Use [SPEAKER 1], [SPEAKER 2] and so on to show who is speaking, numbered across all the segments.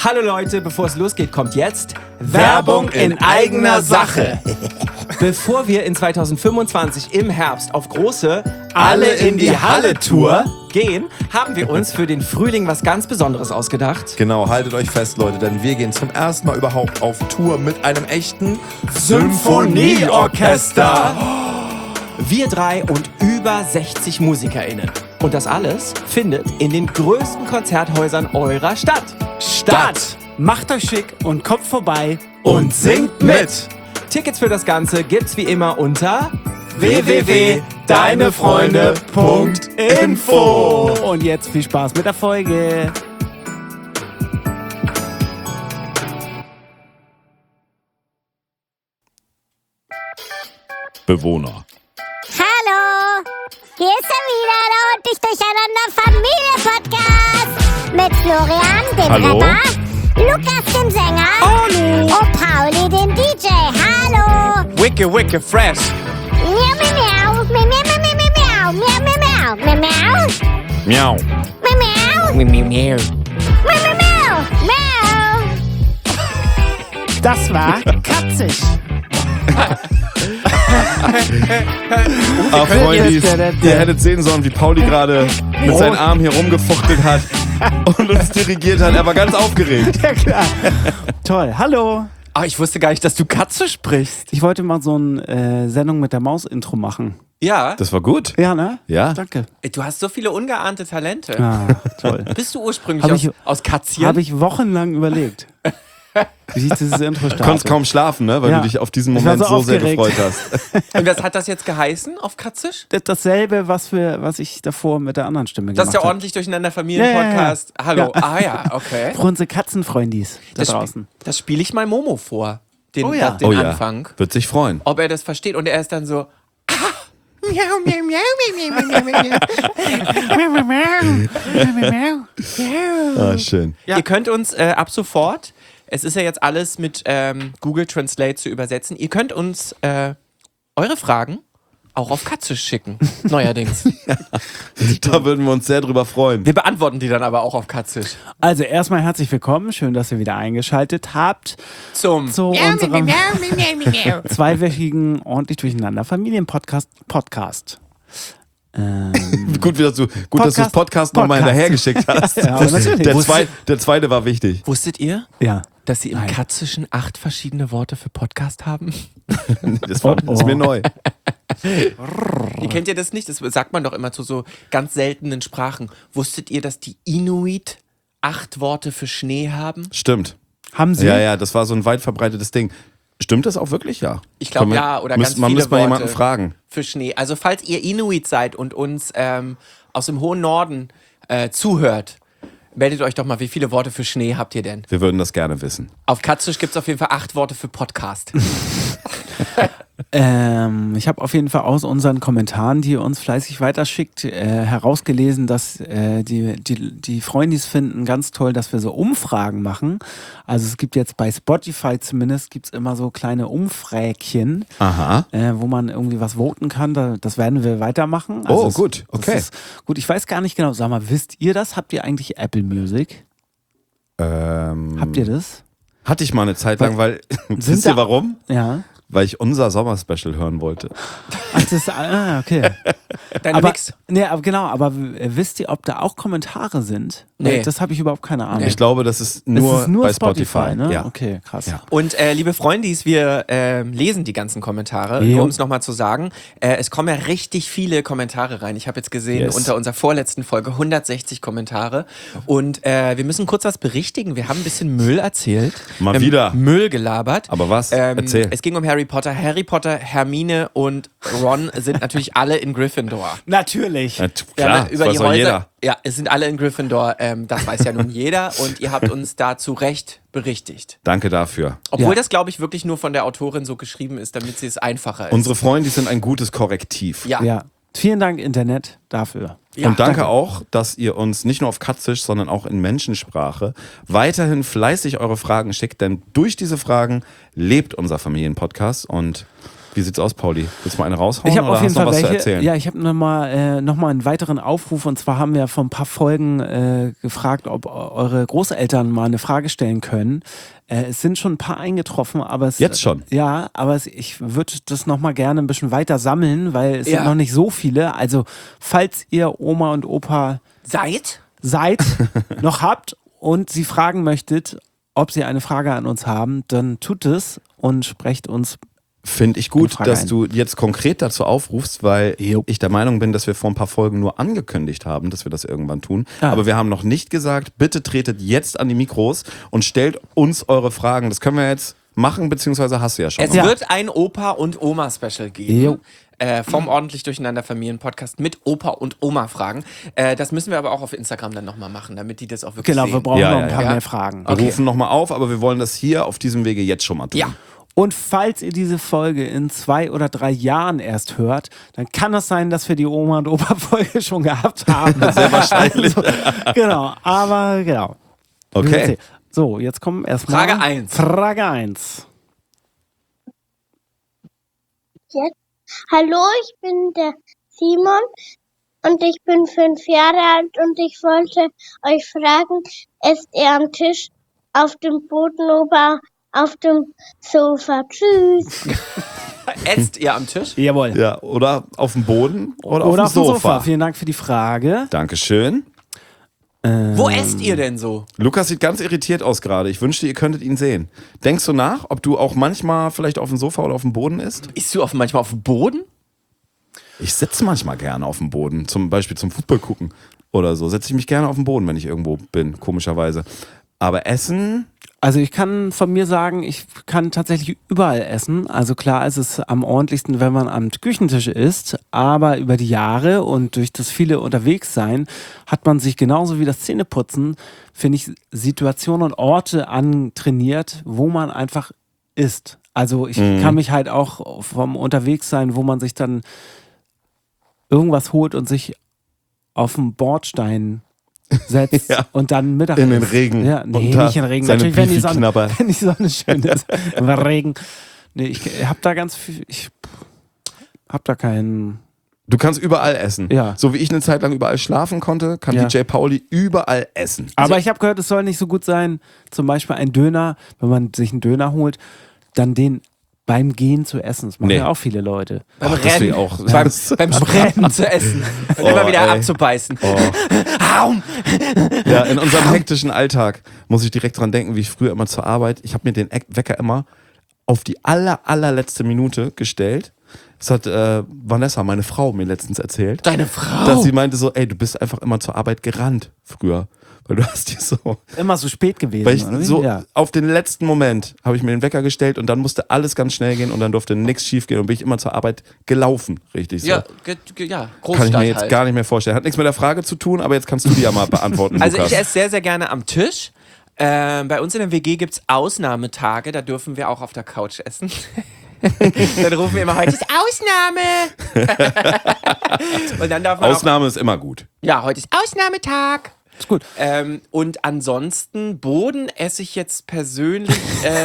[SPEAKER 1] Hallo Leute, bevor es losgeht, kommt jetzt
[SPEAKER 2] Werbung in eigener Sache.
[SPEAKER 1] Bevor wir in 2025 im Herbst auf große
[SPEAKER 2] Alle in die Halle Tour
[SPEAKER 1] gehen, haben wir uns für den Frühling was ganz Besonderes ausgedacht.
[SPEAKER 3] Genau, haltet euch fest, Leute, denn wir gehen zum ersten Mal überhaupt auf Tour mit einem echten
[SPEAKER 2] Symphonieorchester.
[SPEAKER 1] Wir drei und über 60 MusikerInnen. Und das alles findet in den größten Konzerthäusern eurer Stadt.
[SPEAKER 2] Stadt.
[SPEAKER 4] Macht euch schick und kommt vorbei.
[SPEAKER 3] und singt mit.
[SPEAKER 1] Tickets für das Ganze gibt's wie immer unter
[SPEAKER 3] www.deinefreunde.info.
[SPEAKER 4] Und jetzt viel Spaß mit der Folge.
[SPEAKER 3] Bewohner.
[SPEAKER 5] Hallo, hier ist er wieder, der und dich durcheinander Familie-Podcast mit Florian, dem
[SPEAKER 3] Hallo.
[SPEAKER 5] Rapper, Lukas, dem Sänger und Pauli, dem DJ. Hallo.
[SPEAKER 2] Wicke, fresh.
[SPEAKER 5] Miau, miau, miau, miau, miau, miau, miau, miau, miau, miau, miau,
[SPEAKER 3] Miau.
[SPEAKER 5] miau, miau, miau, miau.
[SPEAKER 4] Das war katzig.
[SPEAKER 3] Ach, Freundis, ihr hättet sehen sollen, wie Pauli gerade mit seinen Armen hier rumgefuchtelt hat und uns dirigiert hat. Er war ganz aufgeregt.
[SPEAKER 4] Ja, klar. Toll. Hallo.
[SPEAKER 2] Ah, ich wusste gar nicht, dass du Katze sprichst.
[SPEAKER 4] Ich wollte mal so ein Sendung mit der Maus-Intro machen.
[SPEAKER 2] Ja,
[SPEAKER 3] Das war gut.
[SPEAKER 4] Ja, ne?
[SPEAKER 3] Ja.
[SPEAKER 4] Danke.
[SPEAKER 2] du hast so viele ungeahnte Talente.
[SPEAKER 4] Ah, toll.
[SPEAKER 2] Bist du ursprünglich
[SPEAKER 4] Hab ich-
[SPEAKER 2] aus Katzien?
[SPEAKER 4] Habe ich wochenlang überlegt, wie ich dieses Intro
[SPEAKER 3] Du konntest
[SPEAKER 4] starte.
[SPEAKER 3] kaum schlafen, ne? Weil
[SPEAKER 4] Ja.
[SPEAKER 3] du dich auf diesen
[SPEAKER 4] Ich war
[SPEAKER 3] Moment
[SPEAKER 4] so
[SPEAKER 3] so sehr
[SPEAKER 4] aufgeregt.
[SPEAKER 3] gefreut hast.
[SPEAKER 2] Und was hat das jetzt geheißen auf Katzisch?
[SPEAKER 4] Dasselbe, was ich davor mit der anderen Stimme
[SPEAKER 2] Das ist
[SPEAKER 4] gemacht
[SPEAKER 2] der
[SPEAKER 4] habe.
[SPEAKER 2] ordentlich durcheinander Familien-Podcast. Hallo.
[SPEAKER 4] Ja.
[SPEAKER 2] Ah ja, okay.
[SPEAKER 4] Für unsere Katzenfreundis da
[SPEAKER 2] Das,
[SPEAKER 4] draußen.
[SPEAKER 2] das spiele ich mal Momo vor. Den,
[SPEAKER 4] Oh ja.
[SPEAKER 2] den
[SPEAKER 3] Oh ja.
[SPEAKER 2] Anfang.
[SPEAKER 3] Wird sich freuen.
[SPEAKER 2] Ob er das versteht. Und er ist dann so. Miau, miau, miau, miau, miau, miau, miau.
[SPEAKER 3] Ah, schön.
[SPEAKER 2] Ihr könnt uns ab sofort, es ist ja jetzt alles mit Google Translate zu übersetzen, ihr könnt uns eure Fragen auch auf Katze schicken, neuerdings.
[SPEAKER 3] Da würden wir uns sehr drüber freuen.
[SPEAKER 2] Wir beantworten die dann aber auch auf Katzisch.
[SPEAKER 4] Also erstmal herzlich willkommen. Schön, dass ihr wieder eingeschaltet habt
[SPEAKER 2] Zum
[SPEAKER 4] zu unserem zweiwöchigen ordentlich durcheinander Familienpodcast.
[SPEAKER 3] Gut, dass du das Podcast nochmal
[SPEAKER 4] Podcast.
[SPEAKER 3] hinterhergeschickt hast.
[SPEAKER 4] Ja, aber natürlich.
[SPEAKER 3] Der zweite war wichtig.
[SPEAKER 2] Wusstet ihr,
[SPEAKER 4] Ja.
[SPEAKER 2] dass sie im
[SPEAKER 4] Nein.
[SPEAKER 2] Katzischen 8 verschiedene Worte für Podcast haben?
[SPEAKER 3] Das ist mir neu.
[SPEAKER 2] Ihr kennt ja das nicht, das sagt man doch immer zu so ganz seltenen Sprachen. Wusstet ihr, dass die Inuit 8 Worte für Schnee haben?
[SPEAKER 3] Stimmt.
[SPEAKER 4] Haben Sie?
[SPEAKER 3] Ja, das war so ein weit verbreitetes Ding. Stimmt das auch wirklich? Ja.
[SPEAKER 2] Ich glaube ja, oder ganz
[SPEAKER 3] Man
[SPEAKER 2] viele
[SPEAKER 3] müsste mal
[SPEAKER 2] Worte
[SPEAKER 3] jemanden fragen.
[SPEAKER 2] für Schnee. Also falls ihr Inuit seid und uns aus dem hohen Norden zuhört, meldet euch doch mal, wie viele Worte für Schnee habt ihr denn?
[SPEAKER 3] Wir würden das gerne wissen.
[SPEAKER 2] Auf Katzisch gibt es auf jeden Fall 8 Worte für Podcast.
[SPEAKER 4] Ich habe auf jeden Fall aus unseren Kommentaren, die ihr uns fleißig weiterschickt, herausgelesen, dass die Freundis finden ganz toll, dass wir so Umfragen machen. Also es gibt jetzt bei Spotify zumindest gibt's immer so kleine Umfrägchen,
[SPEAKER 3] Aha.
[SPEAKER 4] wo man irgendwie was voten kann. Das werden wir weitermachen. Also
[SPEAKER 3] Oh,
[SPEAKER 4] es-
[SPEAKER 3] gut.
[SPEAKER 4] das
[SPEAKER 3] Okay.
[SPEAKER 4] ist gut, ich weiß gar nicht genau. Sag mal, wisst ihr das? Habt ihr eigentlich Apple Music? Habt ihr das?
[SPEAKER 3] Hatte ich mal eine Zeit lang, weil, wisst
[SPEAKER 4] Sind
[SPEAKER 3] ihr
[SPEAKER 4] da-
[SPEAKER 3] warum?
[SPEAKER 4] Ja.
[SPEAKER 3] Weil ich unser Sommerspecial hören wollte.
[SPEAKER 4] Ach, okay.
[SPEAKER 2] Deine
[SPEAKER 4] Aber,
[SPEAKER 2] Mix.
[SPEAKER 4] nee, aber genau, aber wisst ihr, ob da auch Kommentare sind?
[SPEAKER 2] Nee.
[SPEAKER 4] Das habe ich überhaupt keine Ahnung.
[SPEAKER 3] Ich glaube, das ist
[SPEAKER 4] Es
[SPEAKER 3] nur,
[SPEAKER 4] ist nur
[SPEAKER 3] bei Spotify.
[SPEAKER 4] ne?
[SPEAKER 3] Ja.
[SPEAKER 4] Okay, krass.
[SPEAKER 3] Ja.
[SPEAKER 2] Und liebe Freundis, wir lesen die ganzen Kommentare,
[SPEAKER 4] Jo.
[SPEAKER 2] nur um es nochmal zu sagen. Es kommen ja richtig viele Kommentare rein. Ich habe jetzt gesehen,
[SPEAKER 3] Yes.
[SPEAKER 2] unter unserer vorletzten Folge 160 Kommentare. Und wir müssen kurz was berichtigen. Wir haben ein bisschen Müll erzählt.
[SPEAKER 3] Mal
[SPEAKER 2] Wir haben
[SPEAKER 3] wieder.
[SPEAKER 2] Müll gelabert.
[SPEAKER 3] Aber was? Erzähl.
[SPEAKER 2] Es ging um Harry Potter. Harry Potter, Hermine und Ron sind natürlich alle in Gryffindor.
[SPEAKER 4] Natürlich.
[SPEAKER 3] Ja,
[SPEAKER 2] Wir haben
[SPEAKER 3] klar,
[SPEAKER 2] über
[SPEAKER 3] das
[SPEAKER 2] die
[SPEAKER 3] weiß auch
[SPEAKER 2] Häuser.
[SPEAKER 3] jeder.
[SPEAKER 2] Ja, es sind alle in Gryffindor. Das weiß ja nun jeder. Und ihr habt uns da zu Recht berichtigt.
[SPEAKER 3] Danke dafür.
[SPEAKER 2] Obwohl
[SPEAKER 4] Ja.
[SPEAKER 2] das, glaube ich, wirklich nur von der Autorin so geschrieben ist, damit sie es einfacher ist.
[SPEAKER 3] Unsere Freunde sind ein gutes Korrektiv.
[SPEAKER 2] Ja.
[SPEAKER 4] Ja. Vielen Dank, Internet, dafür.
[SPEAKER 2] Ja,
[SPEAKER 3] Und danke auch, dass ihr uns nicht nur auf Katzisch, sondern auch in Menschensprache weiterhin fleißig eure Fragen schickt, denn durch diese Fragen lebt unser Familienpodcast und Wie sieht's aus, Pauli? Willst du mal eine raushauen
[SPEAKER 4] Ich habe
[SPEAKER 3] oder
[SPEAKER 4] auf jeden
[SPEAKER 3] hast du noch
[SPEAKER 4] Fall
[SPEAKER 3] was zu
[SPEAKER 4] welche.
[SPEAKER 3] erzählen?
[SPEAKER 4] Ja, ich habe noch mal einen weiteren Aufruf. Und zwar haben wir vor ein paar Folgen gefragt, ob eure Großeltern mal eine Frage stellen können. Es sind schon ein paar eingetroffen, aber es
[SPEAKER 3] Jetzt schon?
[SPEAKER 4] Ja, aber ich würde das noch mal gerne ein bisschen weiter sammeln, weil es
[SPEAKER 2] Ja.
[SPEAKER 4] sind noch nicht so viele. Also falls ihr Oma und Opa seid, noch habt und sie fragen möchtet, ob sie eine Frage an uns haben, dann tut es und sprecht uns.
[SPEAKER 3] Finde ich
[SPEAKER 4] Eine
[SPEAKER 3] gut,
[SPEAKER 4] Frage
[SPEAKER 3] dass
[SPEAKER 4] ein.
[SPEAKER 3] du jetzt konkret dazu aufrufst, weil
[SPEAKER 4] Jo.
[SPEAKER 3] ich der Meinung bin, dass wir vor ein paar Folgen nur angekündigt haben, dass wir das irgendwann tun.
[SPEAKER 4] Ah.
[SPEAKER 3] Aber wir haben noch nicht gesagt, bitte tretet jetzt an die Mikros und stellt uns eure Fragen. Das können wir jetzt machen, beziehungsweise hast du ja schon.
[SPEAKER 2] Es
[SPEAKER 3] mal.
[SPEAKER 2] wird ein Opa- und Oma-Special geben.
[SPEAKER 4] Jo.
[SPEAKER 2] Vom Ordentlich Durcheinander Familien-Podcast mit Opa und Oma-Fragen. Das müssen wir aber auch auf Instagram dann nochmal machen, damit die das auch wirklich
[SPEAKER 4] Genau,
[SPEAKER 2] sehen.
[SPEAKER 4] wir brauchen
[SPEAKER 3] Ja,
[SPEAKER 4] noch
[SPEAKER 3] ja,
[SPEAKER 4] ein paar
[SPEAKER 2] ja.
[SPEAKER 4] mehr Fragen.
[SPEAKER 3] Wir rufen nochmal auf, aber wir wollen das hier auf diesem Wege jetzt schon mal tun.
[SPEAKER 2] Ja.
[SPEAKER 4] Und falls ihr diese Folge in 2 oder 3 Jahren erst hört, dann kann es sein, dass wir die Oma- und Opa-Folge schon gehabt haben. Sehr wahrscheinlich. Also, genau, aber genau.
[SPEAKER 3] Okay.
[SPEAKER 4] So, jetzt kommen erstmal
[SPEAKER 2] Frage 1.
[SPEAKER 4] Frage 1.
[SPEAKER 6] Hallo, ich bin der Simon und ich bin 5 Jahre alt und ich wollte euch fragen, esst ihr am Tisch, auf dem Boden oder auf dem Sofa? Tschüss.
[SPEAKER 2] Esst ihr am Tisch?
[SPEAKER 4] Jawohl.
[SPEAKER 3] Ja, oder auf dem Boden oder
[SPEAKER 4] Oder
[SPEAKER 3] auf dem Sofa.
[SPEAKER 4] Vielen Dank für die Frage.
[SPEAKER 3] Dankeschön.
[SPEAKER 2] Wo esst ihr denn so?
[SPEAKER 3] Lukas sieht ganz irritiert aus gerade. Ich wünschte, ihr könntet ihn sehen. Denkst du nach, ob du auch manchmal vielleicht auf dem Sofa oder auf dem Boden isst?
[SPEAKER 2] Isst du manchmal auf dem Boden?
[SPEAKER 3] Ich sitze manchmal gerne auf dem Boden, zum Beispiel zum Fußball gucken oder so. Setze ich mich gerne auf den Boden, wenn ich irgendwo bin, komischerweise. Aber Essen,
[SPEAKER 4] Also ich kann von mir sagen, ich kann tatsächlich überall essen. Also klar ist es am ordentlichsten, wenn man am Küchentisch isst, aber über die Jahre und durch das viele unterwegs sein, hat man sich genauso wie das Zähneputzen, finde ich, Situationen und Orte antrainiert, wo man einfach isst. Also ich kann mich halt auch vom Unterwegssein, wo man sich dann irgendwas holt und sich auf den Bordstein setzt
[SPEAKER 3] Ja.
[SPEAKER 4] und dann Mittag
[SPEAKER 3] in den
[SPEAKER 4] isst.
[SPEAKER 3] Regen.
[SPEAKER 4] Ja, nee,
[SPEAKER 3] und da
[SPEAKER 4] nicht in den Regen.
[SPEAKER 3] seine
[SPEAKER 4] Natürlich, wenn die Sonne,
[SPEAKER 3] Beefy-Knabber.
[SPEAKER 4] wenn die Sonne schön ist. Aber Regen. Nee, ich habe da ganz viel. Ich habe da keinen.
[SPEAKER 3] Du kannst überall essen.
[SPEAKER 4] Ja.
[SPEAKER 3] So wie ich eine Zeit lang überall schlafen konnte, kann
[SPEAKER 4] Ja.
[SPEAKER 3] DJ Pauli überall essen.
[SPEAKER 4] Aber ich habe gehört, es soll nicht so gut sein, zum Beispiel ein Döner, wenn man sich einen Döner holt, dann den beim Gehen zu essen. Das machen
[SPEAKER 3] Nee.
[SPEAKER 4] ja auch viele Leute.
[SPEAKER 2] Beim
[SPEAKER 3] Ach, das will ich
[SPEAKER 2] Rennen.
[SPEAKER 3] auch.
[SPEAKER 2] Beim Brennen zu essen. Und immer wieder
[SPEAKER 3] ey.
[SPEAKER 2] abzubeißen. Haum!
[SPEAKER 3] Ja, in unserem hektischen Alltag muss ich direkt dran denken, wie ich früher immer zur Arbeit, ich habe mir den Wecker immer auf die allerletzte Minute gestellt. Das hat Vanessa, meine Frau, mir letztens erzählt.
[SPEAKER 2] Deine Frau.
[SPEAKER 3] Dass sie meinte so, ey, du bist einfach immer zur Arbeit gerannt früher. Weil du hast dir so,
[SPEAKER 4] Immer so spät gewesen.
[SPEAKER 3] weil ich
[SPEAKER 4] oder wie?
[SPEAKER 3] so
[SPEAKER 4] Ja.
[SPEAKER 3] auf den letzten Moment habe ich mir den Wecker gestellt und dann musste alles ganz schnell gehen und dann durfte nichts schief gehen und bin ich immer zur Arbeit gelaufen, richtig so.
[SPEAKER 2] Ja, ja,
[SPEAKER 3] Kann
[SPEAKER 2] Großstadt
[SPEAKER 3] ich mir jetzt
[SPEAKER 2] halt.
[SPEAKER 3] gar nicht mehr vorstellen. Hat nichts mit der Frage zu tun, aber jetzt kannst du die ja mal beantworten,
[SPEAKER 2] Also
[SPEAKER 3] Lukas.
[SPEAKER 2] ich esse sehr, sehr gerne am Tisch. Bei uns in der WG gibt es Ausnahmetage, da dürfen wir auch auf der Couch essen. Dann rufen wir immer, heute ist Ausnahme. Und dann darf man
[SPEAKER 3] Ausnahme ist immer gut.
[SPEAKER 2] ja, heute ist Ausnahmetag.
[SPEAKER 4] Ist gut.
[SPEAKER 2] Und ansonsten, Boden esse ich jetzt persönlich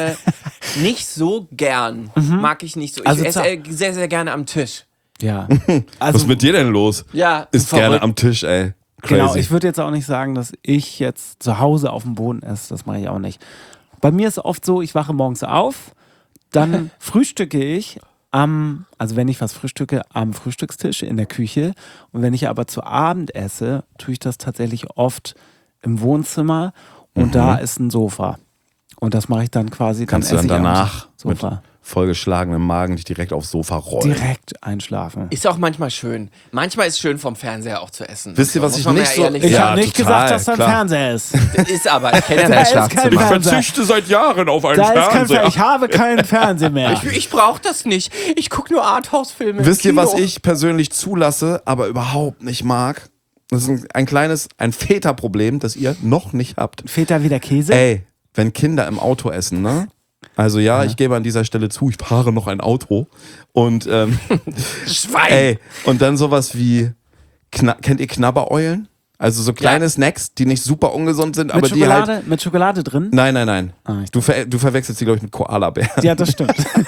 [SPEAKER 2] nicht so gern. Mag ich nicht so. Ich
[SPEAKER 4] Also
[SPEAKER 2] esse sehr, sehr gerne am Tisch.
[SPEAKER 4] Ja.
[SPEAKER 3] Was
[SPEAKER 4] Also,
[SPEAKER 3] ist mit dir denn los?
[SPEAKER 2] Ja,
[SPEAKER 3] Ist
[SPEAKER 2] verrückt.
[SPEAKER 3] gerne am Tisch, ey. Crazy.
[SPEAKER 4] genau, ich würde jetzt auch nicht sagen, dass ich jetzt zu Hause auf dem Boden esse. Das mache ich auch nicht. Bei mir ist oft so, ich wache morgens auf, dann frühstücke ich also wenn ich was frühstücke, am Frühstückstisch in der Küche. Und wenn ich aber zu Abend esse, tue ich das tatsächlich oft im Wohnzimmer und da ist ein Sofa. Und das mache ich dann quasi.
[SPEAKER 3] Kannst du
[SPEAKER 4] esse
[SPEAKER 3] dann
[SPEAKER 4] ich am
[SPEAKER 3] danach mit
[SPEAKER 4] Sofa
[SPEAKER 3] vollgeschlagenem Magen dich direkt aufs Sofa rollen?
[SPEAKER 4] direkt einschlafen.
[SPEAKER 2] Ist auch manchmal schön. Manchmal ist es schön, vom Fernseher auch zu essen.
[SPEAKER 3] Wisst ihr, was
[SPEAKER 2] Muss
[SPEAKER 3] ich
[SPEAKER 2] man
[SPEAKER 3] nicht
[SPEAKER 2] ja
[SPEAKER 3] so-
[SPEAKER 2] ehrlich
[SPEAKER 4] Ich
[SPEAKER 3] Ja,
[SPEAKER 4] habe nicht
[SPEAKER 3] total,
[SPEAKER 4] gesagt, dass da ein
[SPEAKER 3] klar.
[SPEAKER 4] Fernseher ist.
[SPEAKER 2] Ist aber, ich kenne ja
[SPEAKER 4] Da
[SPEAKER 2] deinen
[SPEAKER 4] ist kein
[SPEAKER 2] Schlafzimmer.
[SPEAKER 4] Fernseher.
[SPEAKER 3] seit Jahren auf einen
[SPEAKER 4] Da ist kein Fernseher. Ich habe keinen Fernseher mehr.
[SPEAKER 2] Ich brauche das nicht. Ich gucke nur Arthouse-Filme. im
[SPEAKER 3] Wisst ihr, was
[SPEAKER 2] Kino.
[SPEAKER 3] ich persönlich zulasse, aber überhaupt nicht mag? Das ist ein Väterproblem, das ihr noch nicht habt.
[SPEAKER 4] Fehlt da wieder Käse?
[SPEAKER 3] Ey, wenn Kinder im Auto essen, ne? Also ja, ich gebe an dieser Stelle zu, ich fahre noch ein Auto. Und
[SPEAKER 2] Schwein.
[SPEAKER 3] ey, und dann sowas wie, kennt ihr Knabbereulen? Also so kleine Snacks, die nicht super ungesund sind, aber
[SPEAKER 4] mit
[SPEAKER 3] die halt...
[SPEAKER 4] Schokolade, mit Schokolade drin?
[SPEAKER 3] Nein.
[SPEAKER 4] Ah,
[SPEAKER 3] Du verwechselst die, glaube ich, mit Koala-Bär.
[SPEAKER 4] Ja, das stimmt.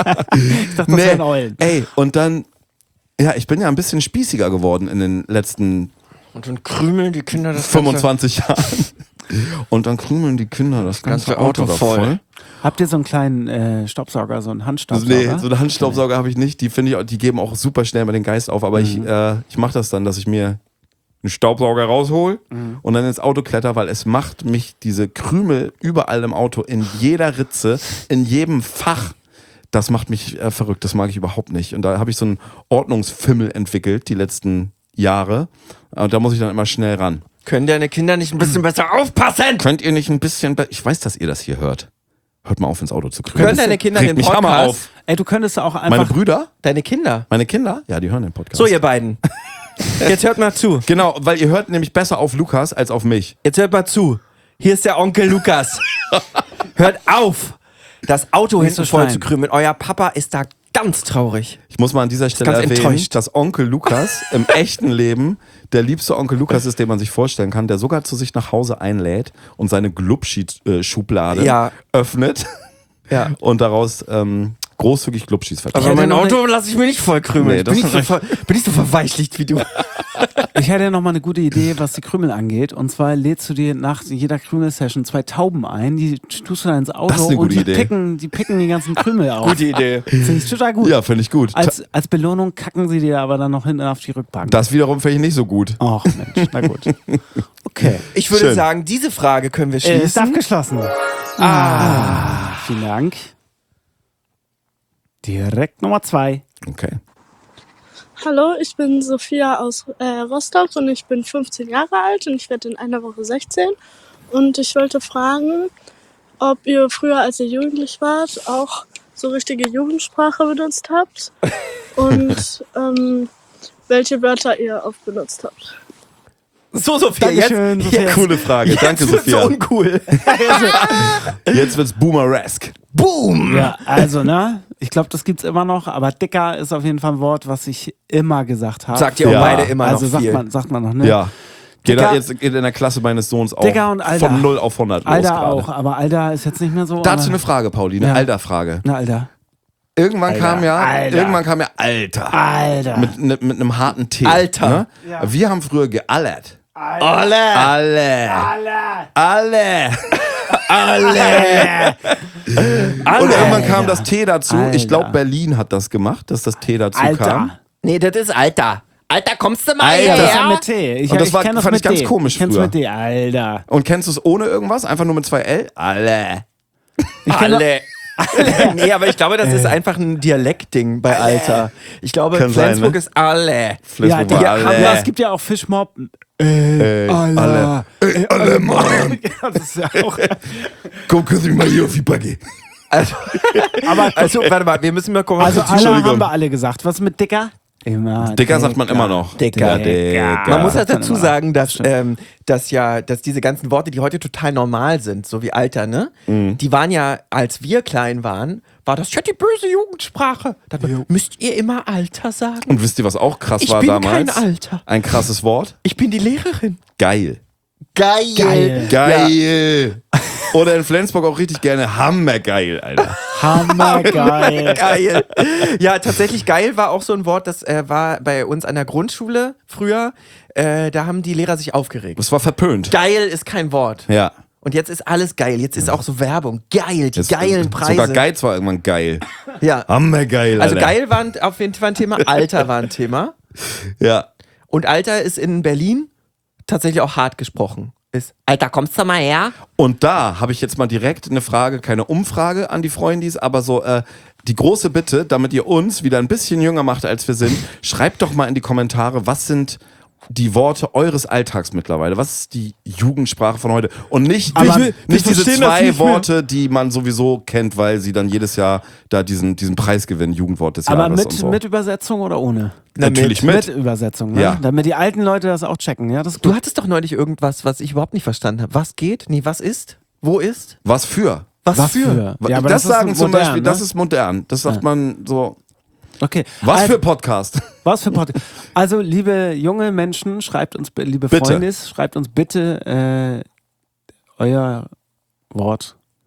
[SPEAKER 4] Ich dachte, das wären Eulen.
[SPEAKER 3] Ey, und dann, ja, ich bin ja ein bisschen spießiger geworden in den letzten
[SPEAKER 2] Und dann krümeln die Kinder das
[SPEAKER 3] 25 Jahren. Und dann krümeln die Kinder das ganze Auto da voll.
[SPEAKER 4] Habt ihr so einen kleinen Staubsauger, so einen Handstaubsauger?
[SPEAKER 3] Nee, so einen Handstaubsauger habe ich nicht. Die finde ich, die geben auch super schnell mal den Geist auf. Aber ich mache das dann, dass ich mir einen Staubsauger raushol und dann ins Auto kletter, weil es macht mich diese Krümel überall im Auto, in jeder Ritze, in jedem Fach. Das macht mich verrückt. Das mag ich überhaupt nicht. Und da habe ich so einen Ordnungsfimmel entwickelt die letzten Jahre. Und da muss ich dann immer schnell ran.
[SPEAKER 2] Können deine Kinder nicht ein bisschen besser aufpassen?
[SPEAKER 3] Könnt ihr nicht ein bisschen... Ich weiß, dass ihr das hier hört. Hört mal auf, ins Auto zu krümeln.
[SPEAKER 2] Können deine Kinder
[SPEAKER 3] Regt
[SPEAKER 2] den
[SPEAKER 3] mich Hammer
[SPEAKER 2] Podcast?
[SPEAKER 3] auf.
[SPEAKER 4] Ey, du könntest auch einfach...
[SPEAKER 3] Meine Brüder?
[SPEAKER 2] Deine Kinder?
[SPEAKER 3] Meine Kinder? Ja, die hören den Podcast.
[SPEAKER 2] So, ihr beiden. Jetzt hört mal zu.
[SPEAKER 3] Genau, weil ihr hört nämlich besser auf Lukas als auf mich.
[SPEAKER 2] Jetzt hört mal zu. Hier ist der Onkel Lukas. Hört auf, das Auto
[SPEAKER 4] Nicht
[SPEAKER 2] hinten
[SPEAKER 4] so
[SPEAKER 2] voll
[SPEAKER 4] schreien.
[SPEAKER 2] zu krümeln. Euer Papa ist da ganz traurig.
[SPEAKER 3] Ich muss mal an dieser Stelle
[SPEAKER 2] ganz
[SPEAKER 3] erwähnen,
[SPEAKER 2] enttäuscht.
[SPEAKER 3] dass Onkel Lukas im echten Leben der liebste Onkel Lukas ist, den man sich vorstellen kann, der sogar zu sich nach Hause einlädt und seine Glubschi-Schublade
[SPEAKER 2] Ja.
[SPEAKER 3] öffnet
[SPEAKER 2] Ja.
[SPEAKER 3] und daraus großzügig Glubschis verteilt.
[SPEAKER 2] Aber
[SPEAKER 4] hätte
[SPEAKER 2] mein
[SPEAKER 4] noch
[SPEAKER 2] Auto lasse ich mir nicht voll krümeln.
[SPEAKER 3] Nee, das
[SPEAKER 2] bin ich so verweichlicht wie du.
[SPEAKER 4] Ich hätte ja noch mal eine gute Idee, was die Krümel angeht. Und zwar lädst du dir nach jeder Krümel-Session 2 Tauben ein, die tust du dann ins Auto
[SPEAKER 3] Das ist eine
[SPEAKER 4] und
[SPEAKER 3] gute Idee.
[SPEAKER 4] die picken die ganzen Krümel auf.
[SPEAKER 2] Gute Idee.
[SPEAKER 4] Finde ich total gut.
[SPEAKER 3] Ja, finde ich gut.
[SPEAKER 4] Als Belohnung kacken sie dir aber dann noch hinten auf die Rückbank.
[SPEAKER 3] Das wiederum finde ich nicht so gut.
[SPEAKER 4] Ach Mensch, na gut. Okay.
[SPEAKER 2] Ich würde
[SPEAKER 3] Schön.
[SPEAKER 2] sagen, diese Frage können wir
[SPEAKER 4] Ist
[SPEAKER 2] schließen.
[SPEAKER 4] abgeschlossen. Vielen Dank. Direkt Nummer 2.
[SPEAKER 3] Okay.
[SPEAKER 7] Hallo, ich bin Sophia aus Rostock und ich bin 15 Jahre alt und ich werde in einer Woche 16. Und ich wollte fragen, ob ihr früher, als ihr jugendlich wart, auch so richtige Jugendsprache benutzt habt und welche Wörter ihr oft benutzt habt.
[SPEAKER 2] So, Sophia,
[SPEAKER 4] Dankeschön, Sophia.
[SPEAKER 2] jetzt
[SPEAKER 3] Coole Frage. Danke,
[SPEAKER 2] jetzt wird's
[SPEAKER 3] Sophia.
[SPEAKER 2] so uncool.
[SPEAKER 3] Jetzt wird's boomeresk.
[SPEAKER 2] Boom!
[SPEAKER 4] Ja, also, ne? Ich glaube, das gibt's immer noch, aber dicker ist auf jeden Fall ein Wort, was ich immer gesagt habe.
[SPEAKER 2] Sagt ihr auch
[SPEAKER 3] Ja.
[SPEAKER 2] beide immer
[SPEAKER 4] also
[SPEAKER 2] noch viel.
[SPEAKER 4] sagt man noch, ne?
[SPEAKER 3] Ja. Geht
[SPEAKER 4] Dicker-
[SPEAKER 3] jetzt in der Klasse meines Sohns auch
[SPEAKER 4] Dicker und Alter.
[SPEAKER 3] von 0 auf 100 los
[SPEAKER 4] Alter
[SPEAKER 3] gerade.
[SPEAKER 4] auch, aber Alter ist jetzt nicht mehr so.
[SPEAKER 3] Dazu
[SPEAKER 4] aber-
[SPEAKER 3] eine Frage, Pauli, eine
[SPEAKER 4] Ja.
[SPEAKER 3] Alter-Frage.
[SPEAKER 4] Na, Alter.
[SPEAKER 3] Irgendwann
[SPEAKER 4] Alter,
[SPEAKER 3] kam ja,
[SPEAKER 4] Alter.
[SPEAKER 3] Alter.
[SPEAKER 4] Alter.
[SPEAKER 3] Mit einem harten T.
[SPEAKER 2] Alter.
[SPEAKER 3] Ne?
[SPEAKER 4] Ja.
[SPEAKER 3] Wir haben früher geallert.
[SPEAKER 2] Alle!
[SPEAKER 3] Alle. Alle. Und irgendwann kam das T dazu. Ich
[SPEAKER 4] Alter.
[SPEAKER 3] glaube, Berlin hat das gemacht, dass das T dazu kam.
[SPEAKER 4] Alter.
[SPEAKER 2] Nee, das ist Alter. Alter, kommst du mal
[SPEAKER 3] Alter.
[SPEAKER 4] Ja, das ist ja
[SPEAKER 2] her?
[SPEAKER 4] mit T. Ich,
[SPEAKER 3] Und das
[SPEAKER 4] ich
[SPEAKER 3] war-
[SPEAKER 4] kenn das
[SPEAKER 3] fand
[SPEAKER 4] mit
[SPEAKER 3] ich ganz
[SPEAKER 4] D.
[SPEAKER 3] komisch
[SPEAKER 4] Ich kenn's
[SPEAKER 3] früher.
[SPEAKER 4] mit D, Alter.
[SPEAKER 3] Und kennst du es ohne irgendwas? Einfach nur mit 2 L? Alle.
[SPEAKER 2] Alle. Nee, aber ich glaube, das ist einfach ein Dialektding bei Alter. Ich glaube,
[SPEAKER 3] Kann sein,
[SPEAKER 2] Flensburg
[SPEAKER 3] ne?
[SPEAKER 2] ist alle.
[SPEAKER 3] Flensburg
[SPEAKER 4] die
[SPEAKER 3] war
[SPEAKER 4] haben,
[SPEAKER 3] alle.
[SPEAKER 4] ja, es gibt ja auch Fischmob.
[SPEAKER 3] Alle. Alle, Mann.
[SPEAKER 4] Ja, das ist ja auch.
[SPEAKER 3] Komm, küss mich mal hier auf die Backe.
[SPEAKER 2] Also, warte mal, wir müssen mal gucken.
[SPEAKER 4] Also alle
[SPEAKER 3] Entschuldigung.
[SPEAKER 4] haben wir alle gesagt. Was mit dicker? Immer.
[SPEAKER 3] Dicker sagt man immer noch.
[SPEAKER 2] Dicker.
[SPEAKER 3] Dicker.
[SPEAKER 2] Man muss halt
[SPEAKER 4] das
[SPEAKER 2] dazu
[SPEAKER 4] immer.
[SPEAKER 2] sagen, dass diese ganzen Worte, die heute total normal sind, so wie Alter, ne? Die waren ja, als wir klein waren, war das ja die böse Jugendsprache. Da müsst ihr immer Alter sagen.
[SPEAKER 3] Und wisst ihr, was auch krass
[SPEAKER 2] Ich
[SPEAKER 3] war
[SPEAKER 2] bin
[SPEAKER 3] damals?
[SPEAKER 2] kein Alter.
[SPEAKER 3] Ein krasses Wort?
[SPEAKER 2] Ich bin die Lehrerin.
[SPEAKER 3] Geil.
[SPEAKER 2] Geil.
[SPEAKER 3] Geil. Oder in Flensburg auch richtig gerne hammergeil, Alter.
[SPEAKER 4] Hammergeil.
[SPEAKER 2] Geil. Ja, tatsächlich geil war auch so ein Wort, das war bei uns an der Grundschule früher. Da haben die Lehrer sich aufgeregt.
[SPEAKER 3] Das war verpönt.
[SPEAKER 2] Geil ist kein Wort.
[SPEAKER 3] Ja.
[SPEAKER 2] Und jetzt ist alles geil. Jetzt ist auch so Werbung. Geil, die geilen Preise.
[SPEAKER 3] Sogar Geiz war irgendwann geil.
[SPEAKER 2] Ja.
[SPEAKER 3] Hammergeil,
[SPEAKER 2] Also
[SPEAKER 3] Alter.
[SPEAKER 2] geil war auf jeden Fall ein Thema, Alter war ein Thema.
[SPEAKER 3] Ja.
[SPEAKER 2] Und Alter ist in Berlin tatsächlich auch hart gesprochen. Ist, Alter, kommst du mal her?
[SPEAKER 3] Und da habe ich jetzt mal direkt eine Frage, keine Umfrage an die Freundis, aber so die große Bitte, damit ihr uns wieder ein bisschen jünger macht, als wir sind, schreibt doch mal in die Kommentare, was sind die Worte eures Alltags mittlerweile? Was ist die Jugendsprache von heute? Und nicht diese
[SPEAKER 2] verstehen das
[SPEAKER 3] 2
[SPEAKER 2] nicht mehr.
[SPEAKER 3] Worte, die man sowieso kennt, weil sie dann jedes Jahr da diesen Preis gewinnen, Jugendwort des
[SPEAKER 4] Aber
[SPEAKER 3] Jahres
[SPEAKER 4] mit,
[SPEAKER 3] und so.
[SPEAKER 4] mit Übersetzung oder ohne?
[SPEAKER 3] Natürlich
[SPEAKER 4] Mit
[SPEAKER 3] mit.
[SPEAKER 4] Übersetzung, ne?
[SPEAKER 3] Ja.
[SPEAKER 4] Damit die alten Leute das auch checken. Ja, das ist
[SPEAKER 2] Du
[SPEAKER 4] gut.
[SPEAKER 2] hattest doch neulich irgendwas, was ich überhaupt nicht verstanden habe. Was geht? Nee, was ist? Wo ist?
[SPEAKER 3] Was für?
[SPEAKER 2] Was für?
[SPEAKER 4] Ja, aber
[SPEAKER 3] das
[SPEAKER 4] ist
[SPEAKER 3] sagen zum
[SPEAKER 4] modern,
[SPEAKER 3] Beispiel,
[SPEAKER 4] ne?
[SPEAKER 3] das ist modern. Das sagt man so.
[SPEAKER 4] Okay.
[SPEAKER 3] Was
[SPEAKER 4] also,
[SPEAKER 3] für Podcast?
[SPEAKER 4] Was für Podcast. Also, liebe junge Menschen, schreibt uns, liebe
[SPEAKER 3] Bitte.
[SPEAKER 4] Freundis, schreibt uns bitte euer Wort